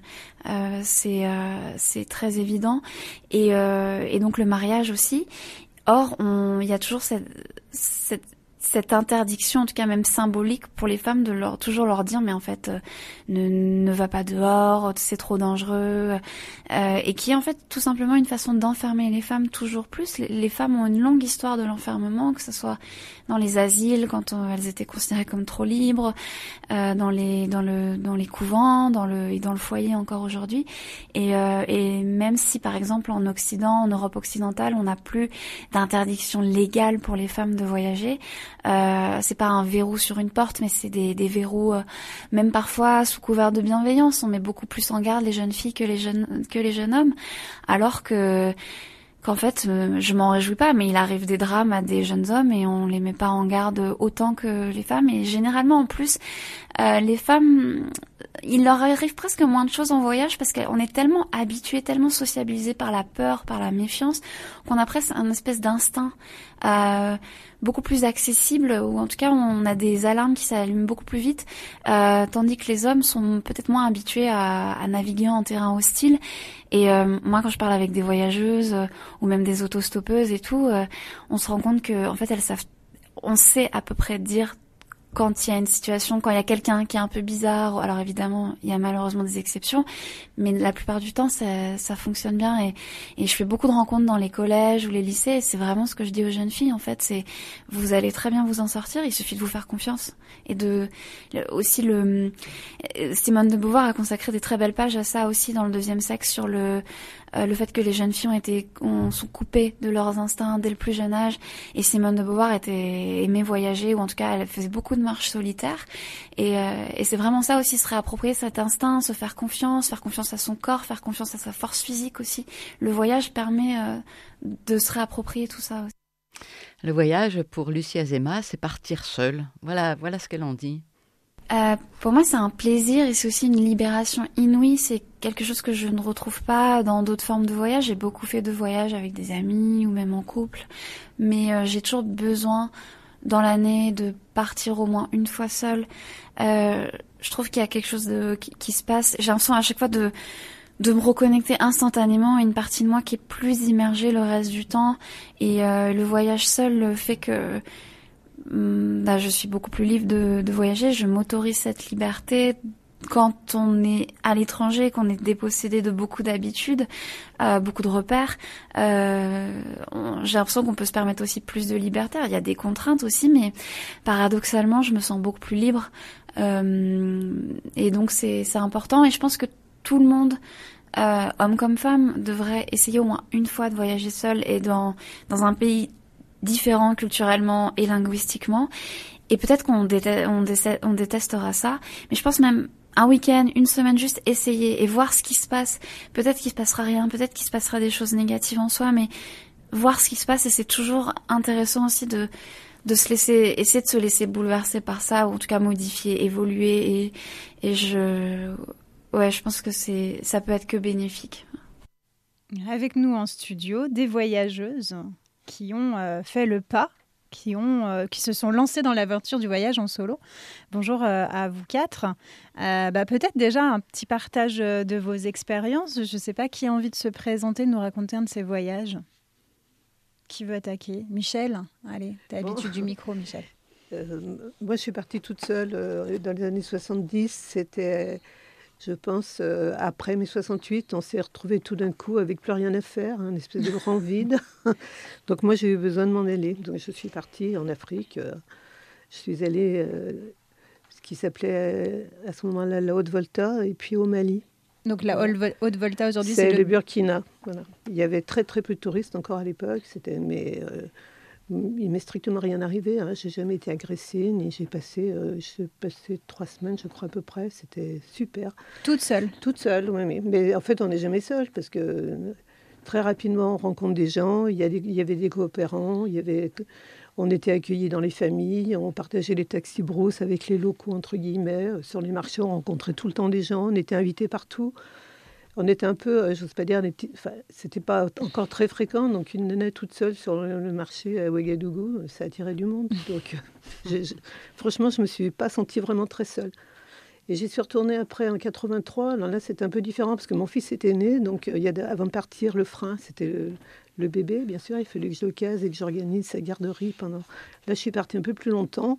euh, c'est, euh, c'est très évident. Et, euh, et donc le mariage aussi. Or, il y a toujours cette... cette cette interdiction, en tout cas même symbolique pour les femmes, de leur toujours leur dire mais en fait euh, ne ne va pas dehors, c'est trop dangereux, euh, et qui est en fait tout simplement une façon d'enfermer les femmes toujours plus. Les, les femmes ont une longue histoire de l'enfermement, que ce soit dans les asiles quand on, elles étaient considérées comme trop libres, euh, dans les dans le dans les couvents, dans le et dans le foyer encore aujourd'hui. Et euh, et même si par exemple en Occident, en Europe occidentale, on n'a plus d'interdiction légale pour les femmes de voyager. Euh, c'est pas un verrou sur une porte, mais c'est des, des verrous, euh, même parfois sous couvert de bienveillance. On met beaucoup plus en garde les jeunes filles que les jeunes que les jeunes hommes, alors que qu'en fait, euh, je m'en réjouis pas, mais il arrive des drames à des jeunes hommes et on les met pas en garde autant que les femmes. Et généralement, en plus, euh, les femmes, il leur arrive presque moins de choses en voyage parce qu'on est tellement habitués, tellement sociabilisés par la peur, par la méfiance, qu'on a presque un espèce d'instinct euh, beaucoup plus accessible, ou en tout cas on a des alarmes qui s'allument beaucoup plus vite, euh, tandis que les hommes sont peut-être moins habitués à, à naviguer en terrain hostile. Et euh, moi, quand je parle avec des voyageuses euh, ou même des autostoppeuses et tout, euh, on se rend compte que en fait elles savent, on sait à peu près dire quand il y a une situation, quand il y a quelqu'un qui est un peu bizarre. Alors évidemment, il y a malheureusement des exceptions, mais la plupart du temps, ça, ça fonctionne bien. Et, et je fais beaucoup de rencontres dans les collèges ou les lycées, et c'est vraiment ce que je dis aux jeunes filles, en fait, c'est vous allez très bien vous en sortir, il suffit de vous faire confiance. Et de aussi le Simone de Beauvoir a consacré des très belles pages à ça aussi dans le Deuxième Sexe, sur le Euh, le fait que les jeunes filles ont été ont, sont coupées de leurs instincts dès le plus jeune âge, et Simone de Beauvoir était aimait voyager, ou en tout cas elle faisait beaucoup de marches solitaires, et, euh, et c'est vraiment ça aussi, se réapproprier cet instinct, se faire confiance, faire confiance à son corps, faire confiance à sa force physique aussi. Le voyage permet euh, de se réapproprier tout ça aussi. Le voyage pour Lucie Azéma, c'est partir seule. Voilà, voilà ce qu'elle en dit. Euh, pour moi, c'est un plaisir et c'est aussi une libération inouïe. C'est quelque chose que je ne retrouve pas dans d'autres formes de voyage. J'ai beaucoup fait de voyages avec des amis ou même en couple, mais euh, j'ai toujours besoin dans l'année de partir au moins une fois seule. Euh, je trouve qu'il y a quelque chose de, qui, qui se passe. J'ai l'impression à chaque fois de de me reconnecter instantanément à une partie de moi qui est plus immergée le reste du temps. Et euh, le voyage seul fait que Bah, je suis beaucoup plus libre de, de voyager, je m'autorise cette liberté quand on est à l'étranger, qu'on est dépossédé de beaucoup d'habitudes, euh, beaucoup de repères, euh, on, j'ai l'impression qu'on peut se permettre aussi plus de liberté. Il y a des contraintes aussi, mais paradoxalement, je me sens beaucoup plus libre. Euh, et donc, c'est, c'est important. Et je pense que tout le monde, euh, homme comme femme, devrait essayer au moins une fois de voyager seul et dans, dans un pays différent culturellement et linguistiquement. Et peut-être qu'on déteste, on déteste, on détestera ça, mais je pense même un week-end, une semaine, juste essayer et voir ce qui se passe. Peut-être qu'il se passera rien, peut-être qu'il se passera des choses négatives en soi, mais voir ce qui se passe, et c'est toujours intéressant aussi de de se laisser, essayer de se laisser bouleverser par ça, ou en tout cas modifier, évoluer, et et je, ouais, je pense que c'est, ça peut être que bénéfique. Avec nous en studio, des voyageuses qui ont euh, fait le pas, qui, ont, euh, qui se sont lancées dans l'aventure du voyage en solo. Bonjour euh, à vous quatre. Euh, bah, peut-être déjà un petit partage de vos expériences. Je ne sais pas qui a envie de se présenter, de nous raconter un de ses voyages. Qui veut attaquer? Michel? Allez, tu as l'habitude bon. du micro, Michel. Euh, moi, je suis partie toute seule euh, dans les années soixante-dix. C'était, je pense, euh, après mai soixante-huit, on s'est retrouvés tout d'un coup avec plus rien à faire, hein, une espèce de grand vide. Donc moi, j'ai eu besoin de m'en aller. Donc je suis partie en Afrique. Euh, je suis allée, euh, ce qui s'appelait euh, à ce moment-là la Haute-Volta, et puis au Mali. Donc la Haute-Volta aujourd'hui, c'est, c'est le le Burkina. Voilà. Il y avait très très peu de touristes encore à l'époque. C'était, mais euh, il m'est strictement rien arrivé. Hein. J'ai jamais été agressée, ni j'ai passé, euh, j'ai passé trois semaines, je crois à peu près. C'était super. Toute seule. Toute seule, oui. Mais, mais en fait, on n'est jamais seul parce que très rapidement, on rencontre des gens. Il y, a des, il y avait des coopérants. Il y avait, on était accueillis dans les familles. On partageait les taxis brousses avec les locaux entre guillemets. Sur les marchés, on rencontrait tout le temps des gens. On était invités partout. On était un peu, euh, j'ose pas dire, des petits, enfin, c'était pas encore très fréquent, donc une nana toute seule sur le, le marché à Ouagadougou, ça attirait du monde. Donc, j'ai, j'ai, franchement, je me suis pas sentie vraiment très seule. Et j'y suis retournée après en quatre-vingt-trois. Alors là, c'était un peu différent parce que mon fils était né, donc euh, il y a, avant de partir, le frein, c'était le, le bébé, bien sûr. Il fallait que je le case et que j'organise sa garderie pendant. Là, je suis partie un peu plus longtemps.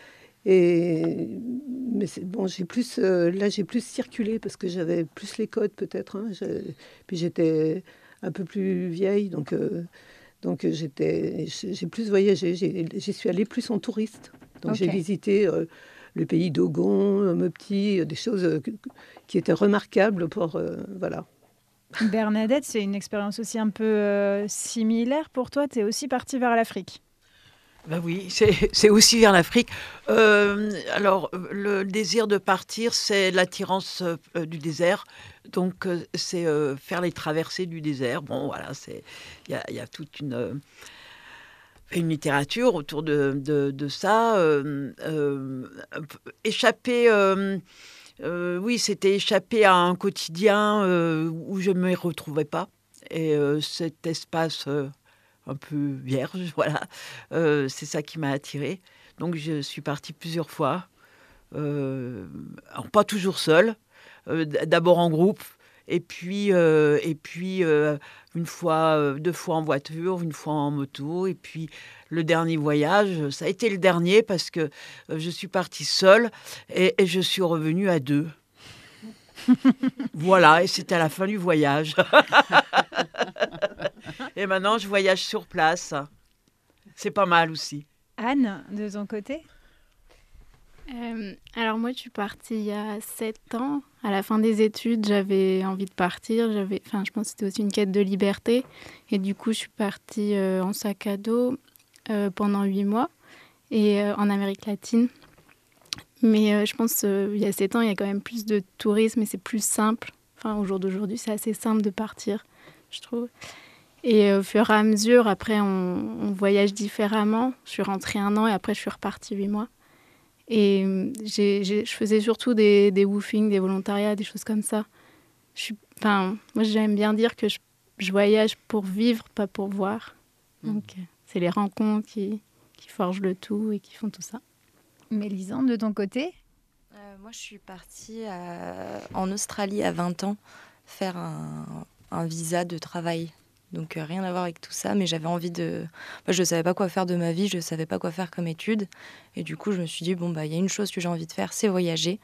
Et mais c'est bon, j'ai plus euh, là j'ai plus circulé parce que j'avais plus les codes peut-être. Hein, puis j'étais un peu plus vieille, donc euh, donc j'étais j'ai plus voyagé. J'ai, j'y suis allée plus en touriste. Donc okay. J'ai visité euh, le pays d'Ogon, Mopti, des choses euh, qui étaient remarquables pour euh, voilà. Bernadette, c'est une expérience aussi un peu euh, similaire pour toi. Tu es aussi partie vers l'Afrique. Ben oui, c'est, c'est aussi vers l'Afrique. Euh, alors, le désir de partir, c'est l'attirance euh, du désert. Donc, euh, c'est euh, faire les traversées du désert. Bon, voilà, c'est il y a, y a toute une, euh, une littérature autour de, de, de ça. Euh, euh, échapper... Euh, euh, oui, c'était échapper à un quotidien euh, où je ne me retrouvais pas. Et euh, cet espace... Euh, un peu vierge, voilà. Euh, c'est ça qui m'a attirée. Donc, je suis partie plusieurs fois. Euh, alors, pas toujours seule. Euh, d'abord en groupe. Et puis, euh, et puis euh, une fois, euh, deux fois en voiture, une fois en moto. Et puis, le dernier voyage, ça a été le dernier parce que euh, je suis partie seule et, et je suis revenue à deux. Voilà, et c'était à la fin du voyage. Et maintenant, je voyage sur place. C'est pas mal aussi. Anne, de ton côté ? euh, Alors moi, je suis partie il y a sept ans. À la fin des études, j'avais envie de partir. J'avais, enfin, je pense que c'était aussi une quête de liberté. Et du coup, je suis partie euh, en sac à dos euh, pendant huit mois et, euh, en Amérique latine. Mais euh, je pense qu'il euh, y a sept ans, il y a quand même plus de tourisme et c'est plus simple. Enfin, au jour d'aujourd'hui, c'est assez simple de partir, je trouve. Et au fur et à mesure, après, on, on voyage différemment. Je suis rentrée un an et après, je suis repartie huit mois. Et j'ai, j'ai, je faisais surtout des, des woofings, des volontariats, des choses comme ça. Je suis, enfin, moi, j'aime bien dire que je, je voyage pour vivre, pas pour voir. Mmh. Donc, c'est les rencontres qui, qui forgent le tout et qui font tout ça. Mélisande, de ton côté ? euh, Moi, je suis partie à, en Australie à vingt ans faire un, un visa de travail. Donc, euh, rien à voir avec tout ça, mais j'avais envie de... Moi, je ne savais pas quoi faire de ma vie, je ne savais pas quoi faire comme étude. Et du coup, je me suis dit, bon, bah, y a une chose que j'ai envie de faire, c'est voyager.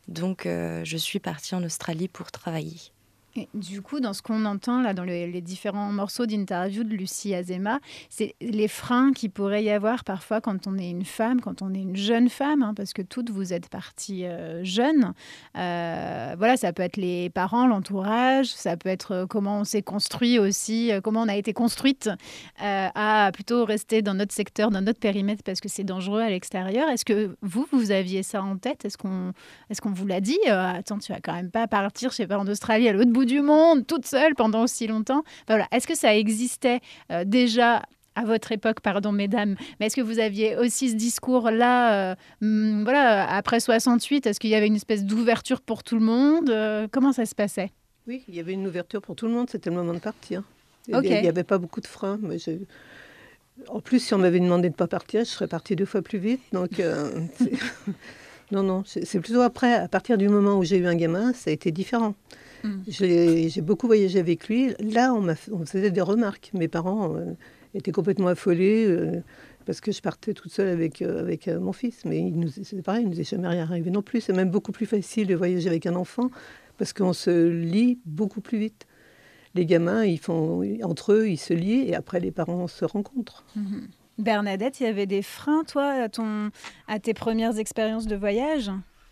Donc, euh, je suis partie en Australie pour travailler. Et du coup, dans ce qu'on entend là, dans les, les différents morceaux d'interview de Lucie Azéma, c'est les freins qu'il pourrait y avoir parfois quand on est une femme, quand on est une jeune femme, hein, parce que toutes vous êtes parties euh, jeunes. Euh, voilà, ça peut être les parents, l'entourage, ça peut être euh, comment on s'est construit aussi, euh, comment on a été construite euh, à plutôt rester dans notre secteur, dans notre périmètre, parce que c'est dangereux à l'extérieur. Est-ce que vous, vous aviez ça en tête? Est-ce qu'on, est-ce qu'on vous l'a dit? euh, Attends, tu vas quand même pas partir, je sais pas, en Australie, à l'autre bout du monde, toute seule pendant aussi longtemps. Enfin, voilà. Est-ce que ça existait euh, déjà à votre époque, pardon mesdames, mais est-ce que vous aviez aussi ce discours-là, euh, hum, voilà, après soixante-huit, est-ce qu'il y avait une espèce d'ouverture pour tout le monde? euh, Comment ça se passait? Oui, il y avait une ouverture pour tout le monde, c'était le moment de partir. Il Okay. n'y avait pas beaucoup de freins. Mais je... En plus, si on m'avait demandé de ne pas partir, je serais partie deux fois plus vite. Donc, euh, non, non, c'est, c'est plutôt après, à partir du moment où j'ai eu un gamin, ça a été différent. Mm. J'ai, j'ai beaucoup voyagé avec lui. Là, on, m'a, on faisait des remarques. Mes parents euh, étaient complètement affolés euh, parce que je partais toute seule avec, euh, avec euh, mon fils. Mais il nous, c'est pareil, il ne nous est jamais rien arrivé non plus. C'est même beaucoup plus facile de voyager avec un enfant parce qu'on se lie beaucoup plus vite. Les gamins, ils font, entre eux, ils se lient et après, les parents se rencontrent. Mm-hmm. Bernadette, il y avait des freins, toi, à, ton, à tes premières expériences de voyage?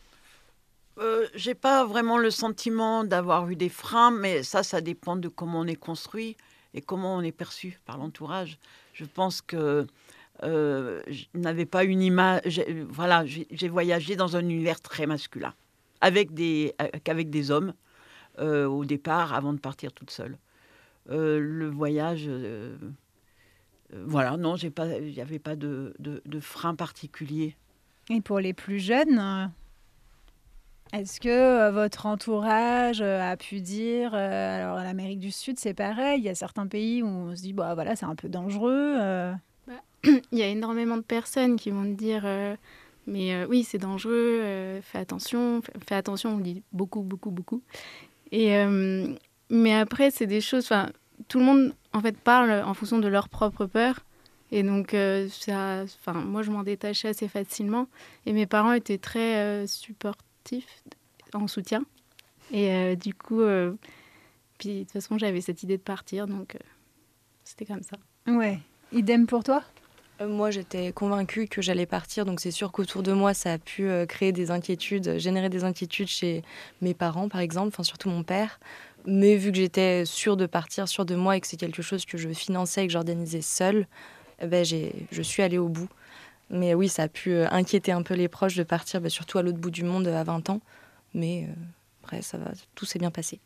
Euh, j'ai pas vraiment le sentiment d'avoir eu des freins, mais ça, ça dépend de comment on est construit et comment on est perçu par l'entourage. Je pense que euh, je n'avais pas une image. J'ai, voilà, j'ai, j'ai voyagé dans un univers très masculin, avec des, avec des hommes euh, au départ, avant de partir toute seule. Euh, le voyage, euh, euh, voilà, non, j'ai pas, il n'y avait pas de, de, de frein particulier. Et pour les plus jeunes, euh... est-ce que euh, votre entourage euh, a pu dire, euh, alors l'Amérique du Sud c'est pareil, il y a certains pays où on se dit bah voilà c'est un peu dangereux. Euh... Bah, il y a énormément de personnes qui vont te dire euh, mais euh, oui c'est dangereux, euh, fais attention, fais, fais attention, on dit beaucoup beaucoup beaucoup. Et euh, mais après c'est des choses, enfin tout le monde en fait parle en fonction de leur propre peur. Et donc, euh, ça, enfin, moi, je m'en détachais assez facilement. Et mes parents étaient très euh, supportifs, en soutien. Et euh, du coup, euh, puis de toute façon, j'avais cette idée de partir, donc euh, c'était comme ça. Ouais. Idem pour toi ? euh, Moi, j'étais convaincue que j'allais partir. Donc, c'est sûr qu'autour de moi, ça a pu euh, créer des inquiétudes, générer des inquiétudes chez mes parents, par exemple, enfin, surtout mon père. Mais vu que j'étais sûre de partir, sûre de moi et que c'est quelque chose que je finançais et que j'organisais seule, ben, j'ai, je suis allée au bout. Mais oui, ça a pu euh, inquiéter un peu les proches de partir, ben, surtout à l'autre bout du monde à vingt ans. Mais euh, après, ça va, tout s'est bien passé.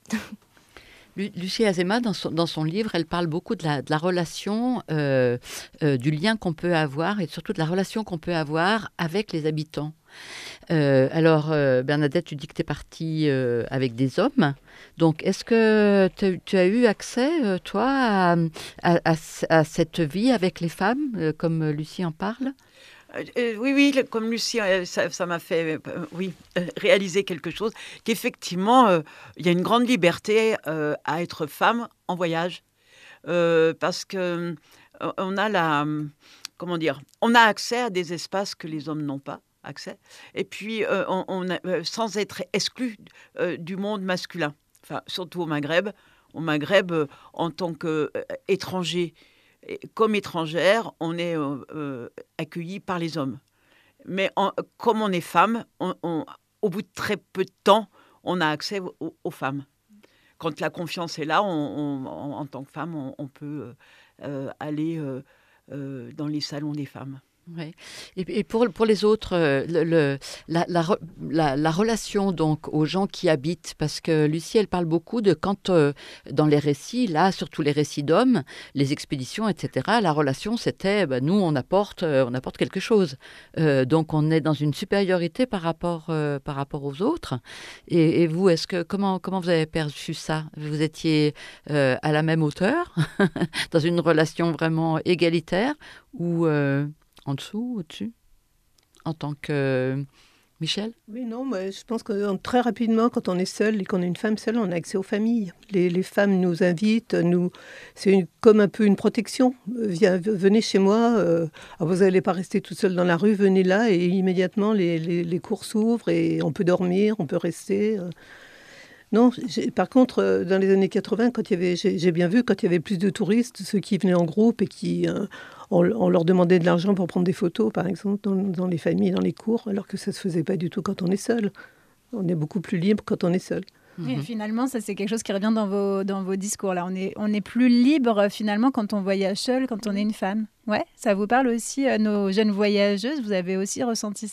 Lucie Azéma, dans son, dans son livre, elle parle beaucoup de la, de la relation, euh, euh, du lien qu'on peut avoir et surtout de la relation qu'on peut avoir avec les habitants. Euh, alors, euh, Bernadette, tu dis que tu es partie euh, avec des hommes. Donc, est-ce que tu as eu accès, euh, toi, à, à, à, à cette vie avec les femmes, euh, comme Lucie en parle ? Euh, oui, oui, comme Lucie, euh, ça, ça m'a fait euh, oui, euh, réaliser quelque chose, qu'effectivement, euh, il y a une grande liberté euh, à être femme en voyage. Euh, parce qu'on euh, a la... Comment dire ? On a accès à des espaces que les hommes n'ont pas accès. Et puis, euh, on, on a, euh, sans être exclu euh, du monde masculin. Enfin, surtout au Maghreb. Au Maghreb, euh, en tant qu'étranger, euh, comme étrangère, on est euh, euh, accueilli par les hommes. Mais en, comme on est femme, on, on, au bout de très peu de temps, on a accès aux, aux femmes. Quand la confiance est là, on, on, en, en tant que femme, on, on peut euh, aller euh, euh, dans les salons des femmes. Oui. Et, et pour, pour les autres, euh, le, le, la, la, la, la relation donc aux gens qui habitent, parce que Lucie, elle parle beaucoup de quand, euh, dans les récits, là, surtout les récits d'hommes, les expéditions, et cetera, la relation, c'était, ben, nous, on apporte, euh, on apporte quelque chose. Euh, donc, on est dans une supériorité par rapport, euh, par rapport aux autres. Et, et vous, est-ce que, comment, comment vous avez perçu ça ? Vous étiez euh, à la même hauteur, dans une relation vraiment égalitaire, ou... Euh, en dessous, au-dessus, en tant que Michel ? Oui, non, mais je pense que très rapidement, quand on est seul et qu'on est une femme seule, on a accès aux familles. Les, les femmes nous invitent, nous, c'est une, comme un peu une protection. Viens, venez chez moi, euh, ah, vous n'allez pas rester toute seule dans la rue, venez là, et immédiatement les, les, les cours s'ouvrent et on peut dormir, on peut rester. Euh. Non, j'ai, par contre, dans les années quatre-vingts, quand il y avait, j'ai, j'ai bien vu, quand il y avait plus de touristes, ceux qui venaient en groupe et qui... Euh, On, on leur demandait de l'argent pour prendre des photos, par exemple, dans, dans les familles, dans les cours, alors que ça ne se faisait pas du tout quand on est seul. On est beaucoup plus libre quand on est seul. Et finalement, ça, c'est quelque chose qui revient dans vos, dans vos discours. Là. On est, on est plus libre, finalement, quand on voyage seul, quand on est une femme. Ouais, ça vous parle aussi, euh, nos jeunes voyageuses. Vous avez aussi ressenti ça ?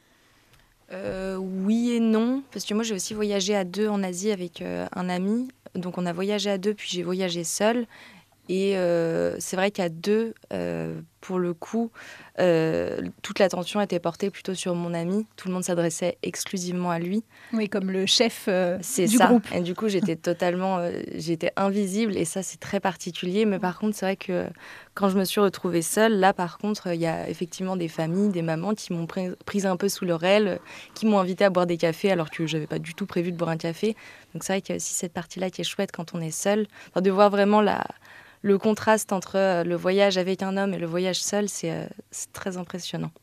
euh, Oui et non, parce que moi, j'ai aussi voyagé à deux en Asie avec euh, un ami. Donc, on a voyagé à deux, puis j'ai voyagé seule. Et euh, c'est vrai qu'à deux, euh, pour le coup, euh, toute l'attention était portée plutôt sur mon ami. Tout le monde s'adressait exclusivement à lui. Oui, comme le chef euh, c'est du ça. groupe. Et du coup, j'étais totalement, euh, j'étais invisible. Et ça, c'est très particulier. Mais par contre, c'est vrai que quand je me suis retrouvée seule, là, par contre, il y a effectivement des familles, des mamans qui m'ont pris, prise un peu sous leur aile, qui m'ont invitée à boire des cafés alors que je n'avais pas du tout prévu de boire un café. Donc c'est vrai qu'il y a aussi cette partie-là qui est chouette quand on est seul. Enfin, de voir vraiment la... Le contraste entre le voyage avec un homme et le voyage seul, c'est, euh, c'est très impressionnant.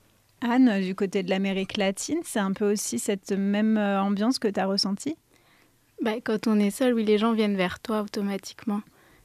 Anne, du côté de l'Amérique latine, c'est un peu aussi cette même ambiance que tu as ressentie ? Bah, quand on est seul, oui, les gens viennent vers toi automatiquement.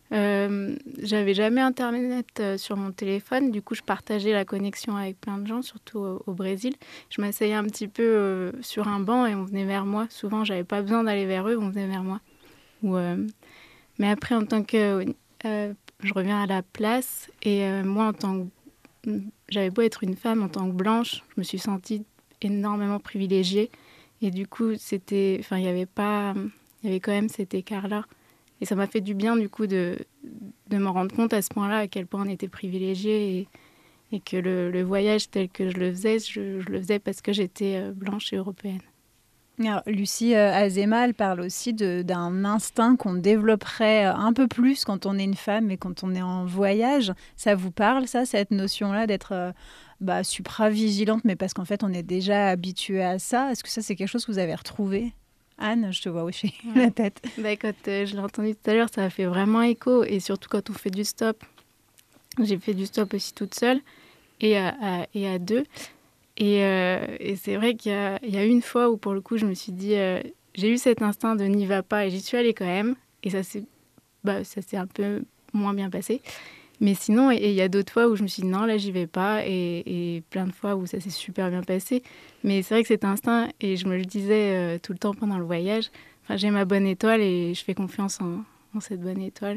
Euh, j'avais jamais Internet euh, sur mon téléphone, du coup je partageais la connexion avec plein de gens, surtout au, au Brésil. Je m'asseyais un petit peu euh, sur un banc et on venait vers moi. Souvent, j'avais pas besoin d'aller vers eux, on venait vers moi. Ou, euh... Mais après, en tant que... Euh, je reviens à la place et euh, moi, en tant que, j'avais beau être une femme, en tant que blanche, je me suis sentie énormément privilégiée et du coup, c'était, enfin, il y avait pas, il y avait quand même cet écart-là et ça m'a fait du bien du coup de de me rendre compte à ce point-là à quel point on était privilégiés et, et que le, le voyage tel que je le faisais, je, je le faisais parce que j'étais blanche et européenne. Alors, Lucie euh, Azéma, elle parle aussi de, d'un instinct qu'on développerait un peu plus quand on est une femme et quand on est en voyage. Ça vous parle, ça, cette notion-là d'être euh, bah, supra-vigilante, mais parce qu'en fait, on est déjà habitué à ça. Est-ce que ça, c'est quelque chose que vous avez retrouvé ? Anne, je te vois hocher ouais. la tête. Bah, quand euh, je l'ai entendu tout à l'heure, ça a fait vraiment écho. Et surtout quand on fait du stop. J'ai fait du stop aussi toute seule et à, à, et à deux. Et, euh, et c'est vrai qu'il y a, il y a une fois où, pour le coup, je me suis dit... Euh, j'ai eu cet instinct de n'y va pas et j'y suis allée quand même. Et ça s'est, bah, ça s'est un peu moins bien passé. Mais sinon, il y a d'autres fois où je me suis dit non, là, j'y vais pas. Et, et plein de fois où ça s'est super bien passé. Mais c'est vrai que cet instinct, et je me le disais euh, tout le temps pendant le voyage, enfin, j'ai ma bonne étoile et je fais confiance en, en cette bonne étoile.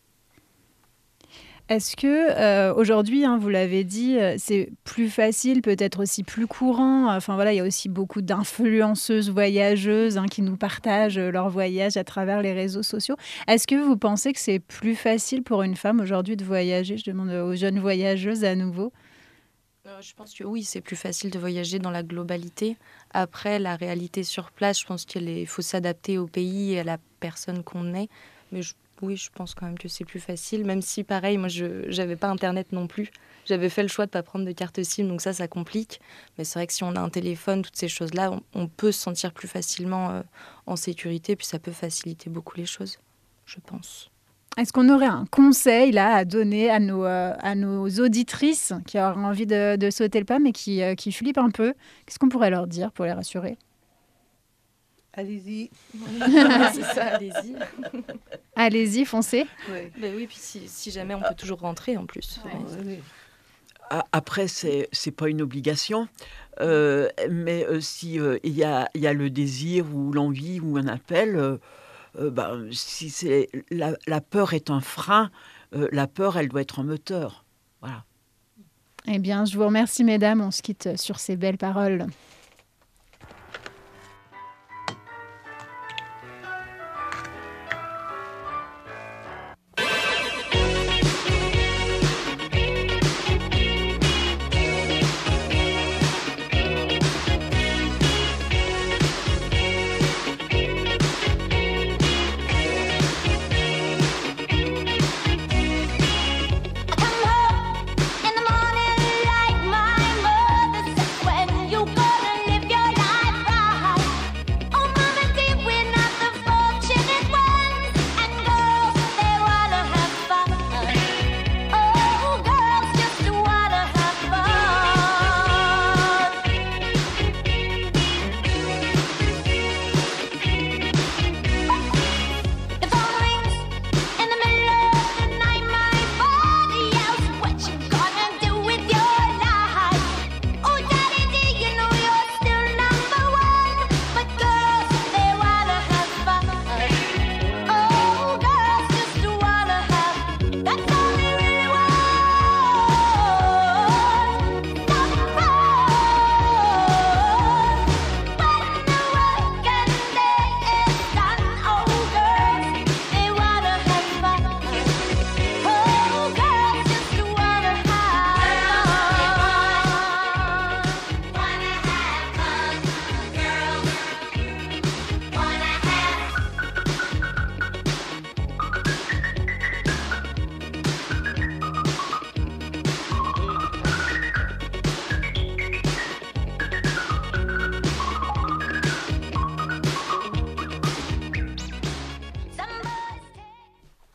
Est-ce que euh, aujourd'hui, hein, vous l'avez dit, euh, c'est plus facile, peut-être aussi plus courant. Enfin voilà, il y a aussi beaucoup d'influenceuses voyageuses hein, qui nous partagent leur voyage à travers les réseaux sociaux. Est-ce que vous pensez que c'est plus facile pour une femme aujourd'hui de voyager ? Je demande aux jeunes voyageuses à nouveau. Euh, je pense que oui, c'est plus facile de voyager dans la globalité. Après, la réalité sur place, je pense qu'il faut s'adapter au pays et à la personne qu'on est. Mais je Oui, je pense quand même que c'est plus facile, même si, pareil, moi, je n'avais pas Internet non plus. J'avais fait le choix de ne pas prendre de carte SIM, donc ça, ça complique. Mais c'est vrai que si on a un téléphone, toutes ces choses-là, on, on peut se sentir plus facilement euh, en sécurité, puis ça peut faciliter beaucoup les choses, je pense. Est-ce qu'on aurait un conseil là, à donner à nos, euh, à nos auditrices qui auraient envie de, de sauter le pas, mais qui, euh, qui flippent un peu ? Qu'est-ce qu'on pourrait leur dire pour les rassurer ? Allez-y. C'est ça, allez-y. Allez-y, foncez. Ouais. Ben oui, puis si, si jamais on peut toujours rentrer en plus. Ouais. Ouais. Après, c'est c'est pas une obligation, euh, mais euh, si il euh, y a il y a le désir ou l'envie ou un appel, euh, euh, ben, si c'est la, la peur est un frein, euh, la peur elle doit être un moteur. Voilà. Eh bien, je vous remercie, mesdames. On se quitte sur ces belles paroles. In the morning, like my mother said, when you gonna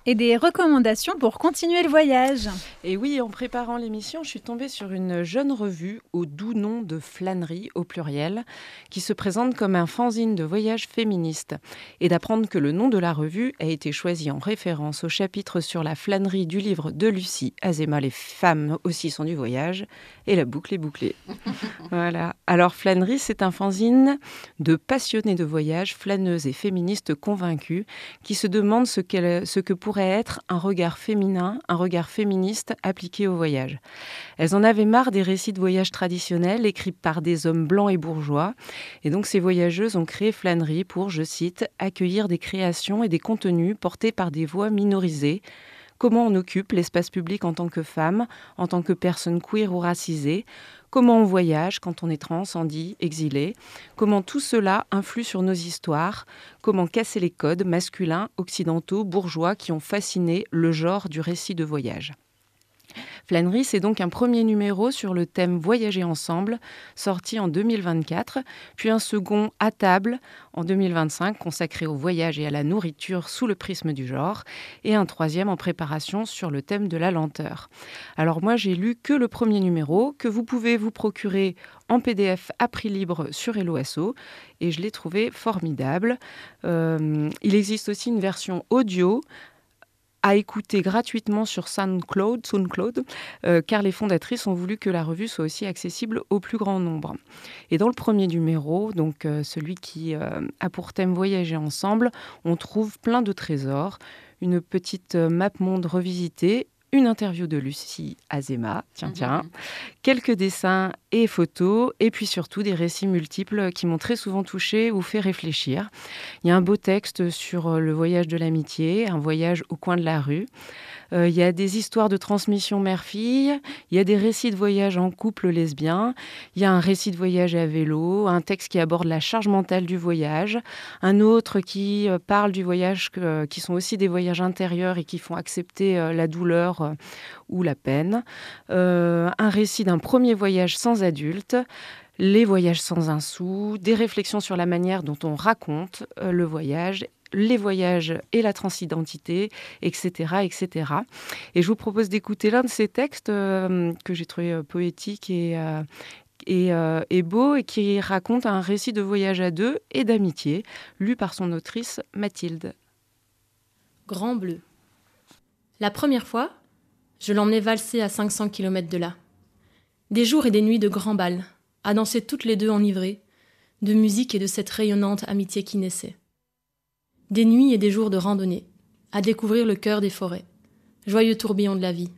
Et des recommandations pour continuer le voyage. Et oui, en préparant l'émission, je suis tombée sur une jeune revue au doux nom de Flânerie, au pluriel, qui se présente comme un fanzine de voyage féministe. Et d'apprendre que le nom de la revue a été choisi en référence au chapitre sur la flânerie du livre de Lucie Azéma, Les femmes aussi sont du voyage. Et la boucle est bouclée. Voilà. Alors Flânerie, c'est un fanzine de passionnés de voyage, flâneuses et féministes convaincus, qui se demandent ce, qu'elle, ce que pourrait être un regard féminin, un regard féministe appliqué au voyage. Elles en avaient marre des récits de voyage traditionnels écrits par des hommes blancs et bourgeois. Et donc ces voyageuses ont créé Flânerie pour, je cite, accueillir des créations et des contenus portés par des voix minorisées. Comment on occupe l'espace public en tant que femme, en tant que personne queer ou racisée. Comment on voyage quand on est trans, handy, exilé. Comment tout cela influe sur nos histoires. Comment casser les codes masculins, occidentaux, bourgeois qui ont fasciné le genre du récit de voyage. Flânerie, c'est donc un premier numéro sur le thème Voyager ensemble, sorti en deux mille vingt-quatre, puis un second À table en deux mille vingt-cinq, consacré au voyage et à la nourriture sous le prisme du genre, et un troisième en préparation sur le thème de la lenteur. Alors moi, j'ai lu que le premier numéro, que vous pouvez vous procurer en P D F à prix libre sur Hello Asso, et je l'ai trouvé formidable. Euh, il existe aussi une version audio à écouter gratuitement sur SoundCloud, SoundCloud euh, car les fondatrices ont voulu que la revue soit aussi accessible au plus grand nombre. Et dans le premier numéro, donc euh, celui qui euh, a pour thème Voyager ensemble, on trouve plein de trésors, une petite euh, map monde revisitée, une interview de Lucie Azéma, tiens, tiens, mmh. quelques dessins et photos, et puis surtout des récits multiples qui m'ont très souvent touchée ou fait réfléchir. Il y a un beau texte sur le voyage de l'amitié, un voyage au coin de la rue. Euh, il y a des histoires de transmission mère-fille, il y a des récits de voyage en couple lesbien, il y a un récit de voyage à vélo, un texte qui aborde la charge mentale du voyage, un autre qui euh, parle du voyage, euh, qui sont aussi des voyages intérieurs et qui font accepter euh, la douleur euh, ou la peine, euh, un récit d'un premier voyage sans adulte, les voyages sans un sou, des réflexions sur la manière dont on raconte euh, le voyage, les voyages et la transidentité, et cetera, et cetera. Et je vous propose d'écouter l'un de ces textes euh, que j'ai trouvé euh, poétique et, euh, et, euh, et beau, et qui raconte un récit de voyage à deux et d'amitié, lu par son autrice Mathilde. Grand bleu. La première fois, je l'emmenais valser à cinq cents kilomètres de là. Des jours et des nuits de grand bal, à danser toutes les deux enivrées, de musique et de cette rayonnante amitié qui naissait. Des nuits et des jours de randonnée, à découvrir le cœur des forêts, joyeux tourbillon de la vie.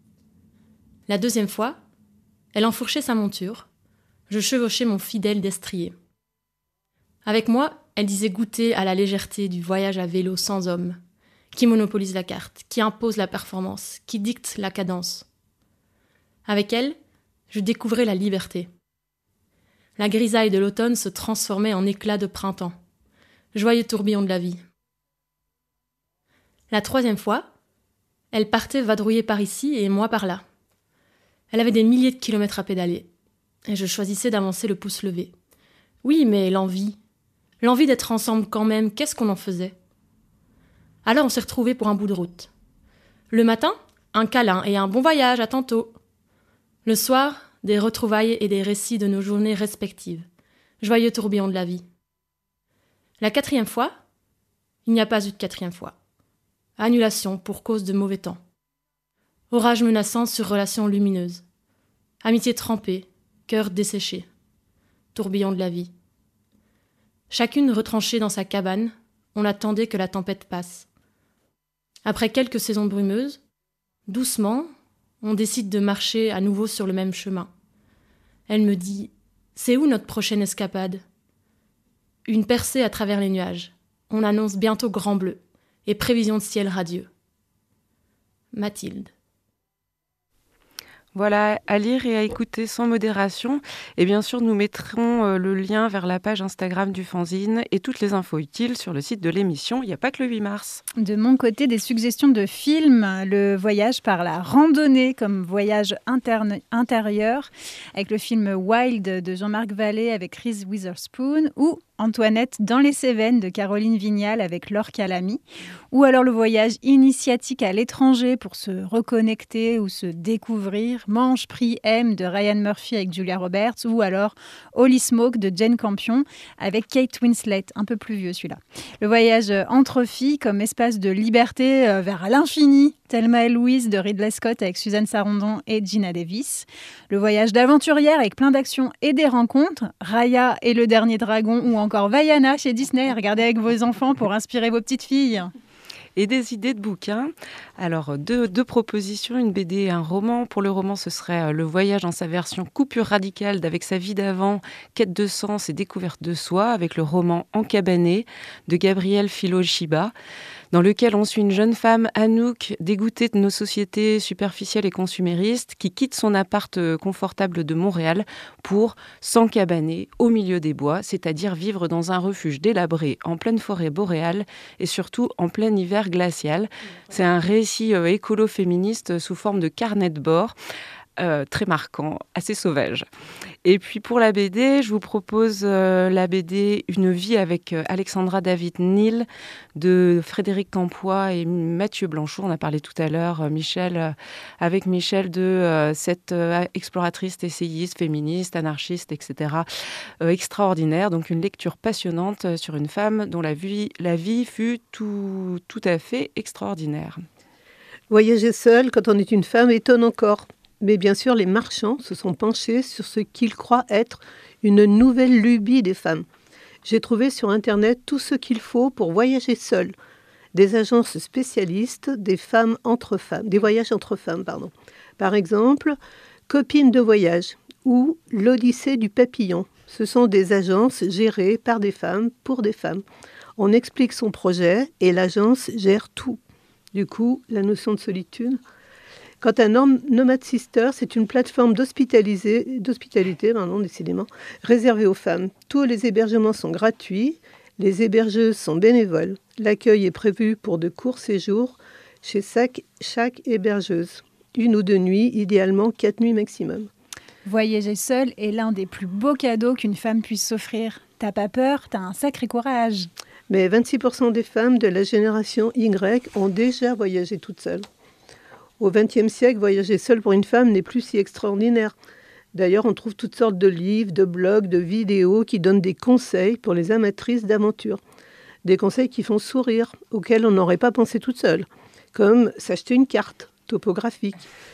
La deuxième fois, elle enfourchait sa monture, je chevauchais mon fidèle destrier. Avec moi, elle disait goûter à la légèreté du voyage à vélo sans homme, qui monopolise la carte, qui impose la performance, qui dicte la cadence. Avec elle, je découvrais la liberté. La grisaille de l'automne se transformait en éclat de printemps. Joyeux tourbillon de la vie. La troisième fois, elle partait vadrouiller par ici et moi par là. Elle avait des milliers de kilomètres à pédaler, et je choisissais d'avancer le pouce levé. Oui, mais l'envie, l'envie d'être ensemble quand même, qu'est-ce qu'on en faisait ? Alors on s'est retrouvés pour un bout de route. Le matin, un câlin et un bon voyage, à tantôt. Le soir, des retrouvailles et des récits de nos journées respectives. Joyeux tourbillon de la vie. La quatrième fois, il n'y a pas eu de quatrième fois. Annulation pour cause de mauvais temps. Orage menaçant sur relations lumineuses. Amitié trempée, cœur desséché. Tourbillon de la vie. Chacune retranchée dans sa cabane, on attendait que la tempête passe. Après quelques saisons brumeuses, doucement, on décide de marcher à nouveau sur le même chemin. Elle me dit « C'est où notre prochaine escapade ?» Une percée à travers les nuages. On annonce bientôt grand bleu et prévision de ciel radieux. Mathilde. Voilà, à lire et à écouter sans modération. Et bien sûr, nous mettrons euh, le lien vers la page Instagram du fanzine et toutes les infos utiles sur le site de l'émission. Il n'y a pas que le huit mars. De mon côté, des suggestions de films. Le voyage par la randonnée comme voyage interne, intérieur, avec le film Wild de Jean-Marc Vallée avec Reese Witherspoon, ou Antoinette dans les Cévennes de Caroline Vignal avec Laure Calamy, ou alors le voyage initiatique à l'étranger pour se reconnecter ou se découvrir, Mange, Prie, Aime de Ryan Murphy avec Julia Roberts, ou alors Holy Smoke de Jane Campion avec Kate Winslet, un peu plus vieux celui-là. Le voyage entre filles comme espace de liberté euh, vers l'infini, Thelma et Louise de Ridley Scott avec Suzanne Sarandon et Gina Davis. Le voyage d'aventurière avec plein d'actions et des rencontres, Raya et le dernier dragon, ou encore Vaiana chez Disney. Regardez avec vos enfants pour inspirer vos petites filles. Et des idées de bouquins. Alors, deux, deux propositions, une B D et un roman. Pour le roman, ce serait Le voyage en sa version coupure radicale d'Avec sa vie d'avant, quête de sens et découverte de soi, avec le roman Encabané de Gabrielle Philo-Chiba, dans lequel on suit une jeune femme, Anouk, dégoûtée de nos sociétés superficielles et consuméristes, qui quitte son appart confortable de Montréal pour s'encabaner au milieu des bois, c'est-à-dire vivre dans un refuge délabré en pleine forêt boréale et surtout en plein hiver glacial. C'est un récit euh, écolo-féministe sous forme de carnet de bord, euh, très marquant, assez sauvage. Et puis pour la B D, je vous propose euh, la B D Une vie avec euh, Alexandra David-Neal de Frédéric Campois et Mathieu Blanchot. On a parlé tout à l'heure, euh, Michel, euh, avec Michel, de euh, cette euh, exploratrice, essayiste, féministe, anarchiste, et cetera. Euh, extraordinaire, donc une lecture passionnante euh, sur une femme dont la vie, la vie fut tout, tout à fait extraordinaire. Voyager seule quand on est une femme étonne encore. Mais bien sûr, les marchands se sont penchés sur ce qu'ils croient être une nouvelle lubie des femmes. J'ai trouvé sur Internet tout ce qu'il faut pour voyager seule. Des agences spécialistes, des femmes entre femmes, des voyages entre femmes, pardon. Par exemple, Copines de voyage ou l'Odyssée du papillon. Ce sont des agences gérées par des femmes pour des femmes. On explique son projet et l'agence gère tout. Du coup, la notion de solitude. Quant à Nomad Sister, c'est une plateforme d'hospitalité, pardon, décidément, réservée aux femmes. Tous les hébergements sont gratuits, les hébergeuses sont bénévoles. L'accueil est prévu pour de courts séjours chez chaque, chaque hébergeuse. Une ou deux nuits, idéalement quatre nuits maximum. Voyager seule est l'un des plus beaux cadeaux qu'une femme puisse s'offrir. T'as pas peur, t'as un sacré courage. Mais vingt-six pour cent des femmes de la génération Y ont déjà voyagé toutes seules. Au vingtième siècle, voyager seule pour une femme n'est plus si extraordinaire. D'ailleurs, on trouve toutes sortes de livres, de blogs, de vidéos qui donnent des conseils pour les amatrices d'aventure. Des conseils qui font sourire, auxquels on n'aurait pas pensé toute seule, comme s'acheter une carte topographique,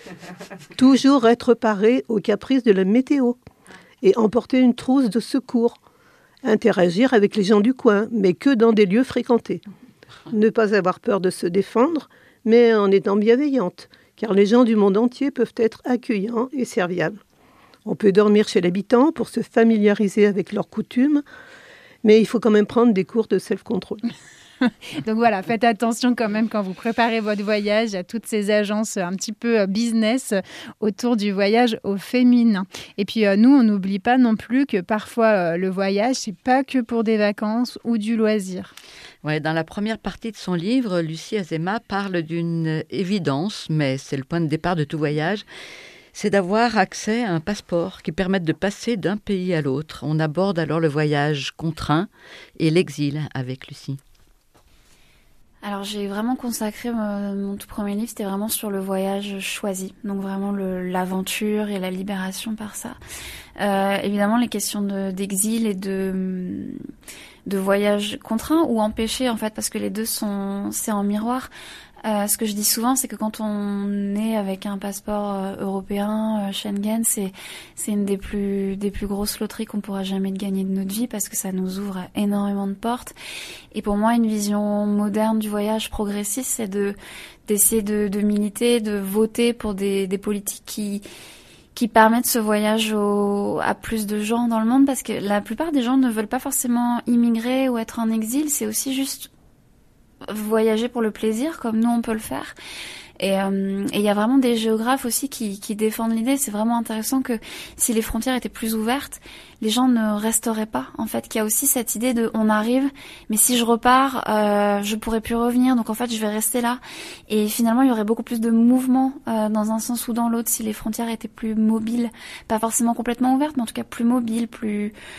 toujours être paré aux caprices de la météo et emporter une trousse de secours, interagir avec les gens du coin, mais que dans des lieux fréquentés. Ne pas avoir peur de se défendre, mais en étant bienveillante, car les gens du monde entier peuvent être accueillants et serviables. On peut dormir chez l'habitant pour se familiariser avec leurs coutumes, mais il faut quand même prendre des cours de self-control. Donc voilà, faites attention quand même quand vous préparez votre voyage à toutes ces agences un petit peu business autour du voyage au féminin. Et puis nous, on n'oublie pas non plus que parfois le voyage, c'est pas que pour des vacances ou du loisir. Ouais, dans la première partie de son livre, Lucie Azéma parle d'une évidence, mais c'est le point de départ de tout voyage, c'est d'avoir accès à un passeport qui permette de passer d'un pays à l'autre. On aborde alors le voyage contraint et l'exil avec Lucie. Alors j'ai vraiment consacré mon, mon tout premier livre, c'était vraiment sur le voyage choisi, donc vraiment le, l'aventure et la libération par ça. Euh, évidemment les questions de, d'exil et de, de voyage contraint ou empêché en fait, parce que les deux sont, c'est en miroir. Euh, ce que je dis souvent, c'est que quand on est avec un passeport euh, européen, euh, Schengen, c'est c'est une des plus des plus grosses loteries qu'on pourra jamais gagner de notre vie parce que ça nous ouvre énormément de portes. Et pour moi, une vision moderne du voyage progressiste, c'est de d'essayer de, de militer, de voter pour des des politiques qui qui permettent ce voyage au, à plus de gens dans le monde, parce que la plupart des gens ne veulent pas forcément immigrer ou être en exil, c'est aussi juste voyager pour le plaisir, comme nous on peut le faire. Et euh, et il y a vraiment des géographes aussi qui, qui défendent l'idée. C'est vraiment intéressant que si les frontières étaient plus ouvertes, les gens ne resteraient pas. En fait, qu'il y a aussi cette idée de on arrive, mais si je repars, euh, je pourrais plus revenir. Donc en fait, je vais rester là. Et finalement, il y aurait beaucoup plus de mouvement euh, dans un sens ou dans l'autre si les frontières étaient plus mobiles, pas forcément complètement ouvertes, mais en tout cas plus mobiles, plus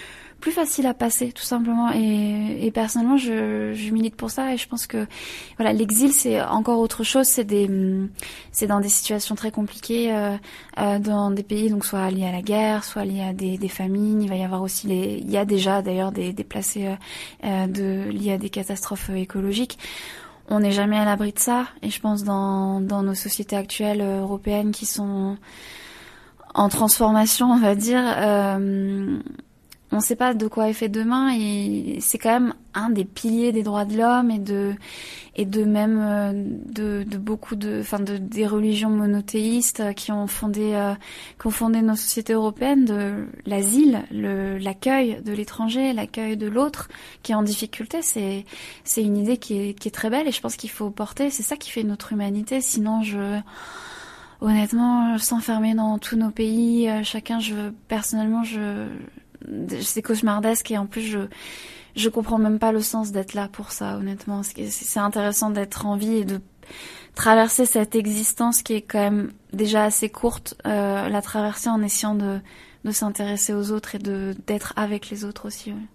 plus facile à passer, tout simplement. Et, et personnellement, je, je milite pour ça et je pense que voilà, l'exil, c'est encore autre chose. C'est des, c'est dans des situations très compliquées, euh, euh, dans des pays donc soit liés à la guerre, soit liés à des, des famines. Il va y avoir aussi les, il y a déjà d'ailleurs des déplacés euh, de liés à des catastrophes écologiques. On n'est jamais à l'abri de ça. Et je pense dans dans nos sociétés actuelles euh, européennes qui sont en transformation, on va dire. Euh, on ne sait pas de quoi est fait demain et c'est quand même un des piliers des droits de l'homme et de et de même euh, de, de beaucoup de, enfin de des religions monothéistes qui ont fondé euh, qui ont fondé nos sociétés européennes, de l'asile, le l'accueil de l'étranger, l'accueil de l'autre qui est en difficulté. C'est c'est une idée qui est qui est très belle et je pense qu'il faut porter. C'est ça qui fait notre humanité. Sinon, je honnêtement, s'enfermer dans tous nos pays, euh, chacun, je personnellement, je c'est cauchemardesque et en plus je je comprends même pas le sens d'être là pour ça, honnêtement. C'est, c'est intéressant d'être en vie et de traverser cette existence qui est quand même déjà assez courte, euh, la traverser en essayant de de s'intéresser aux autres et de d'être avec les autres aussi. Ouais.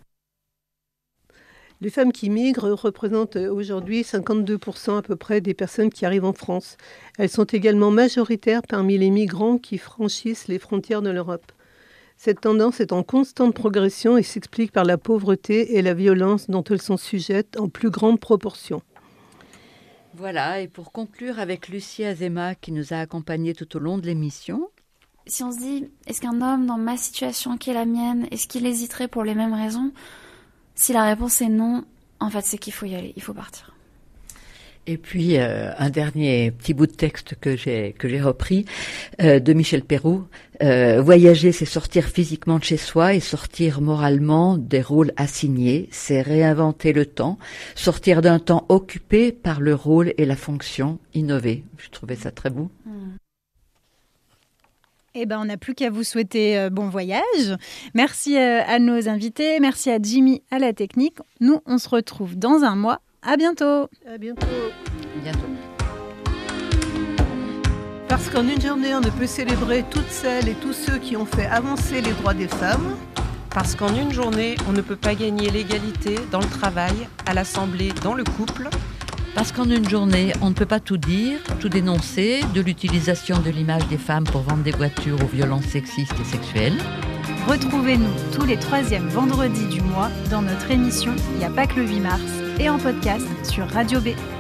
Les femmes qui migrent représentent aujourd'hui cinquante-deux pour cent à peu près des personnes qui arrivent en France. Elles sont également majoritaires parmi les migrants qui franchissent les frontières de l'Europe. Cette tendance est en constante progression et s'explique par la pauvreté et la violence dont elles sont sujettes en plus grande proportion. Voilà, et pour conclure avec Lucie Azéma qui nous a accompagnés tout au long de l'émission. Si on se dit, est-ce qu'un homme dans ma situation qui est la mienne, est-ce qu'il hésiterait pour les mêmes raisons ? Si la réponse est non, en fait, c'est qu'il faut y aller, il faut partir. Et puis, euh, un dernier petit bout de texte que j'ai que j'ai repris euh, de Michel Perrault. Euh, voyager, c'est sortir physiquement de chez soi et sortir moralement des rôles assignés. C'est réinventer le temps, sortir d'un temps occupé par le rôle et la fonction, innover. Je trouvais ça très beau. Mmh. Eh ben, on n'a plus qu'à vous souhaiter euh, bon voyage. Merci euh, à nos invités. Merci à Jimmy à la technique. Nous, on se retrouve dans un mois. À bientôt. À bientôt. À bientôt. Parce qu'en une journée, on ne peut célébrer toutes celles et tous ceux qui ont fait avancer les droits des femmes. Parce qu'en une journée, on ne peut pas gagner l'égalité dans le travail, à l'Assemblée, dans le couple. Parce qu'en une journée, on ne peut pas tout dire, tout dénoncer, de l'utilisation de l'image des femmes pour vendre des voitures aux violences sexistes et sexuelles. Retrouvez-nous tous les troisièmes vendredis du mois dans notre émission Il n'y a pas que le huit mars et en podcast sur Radio B.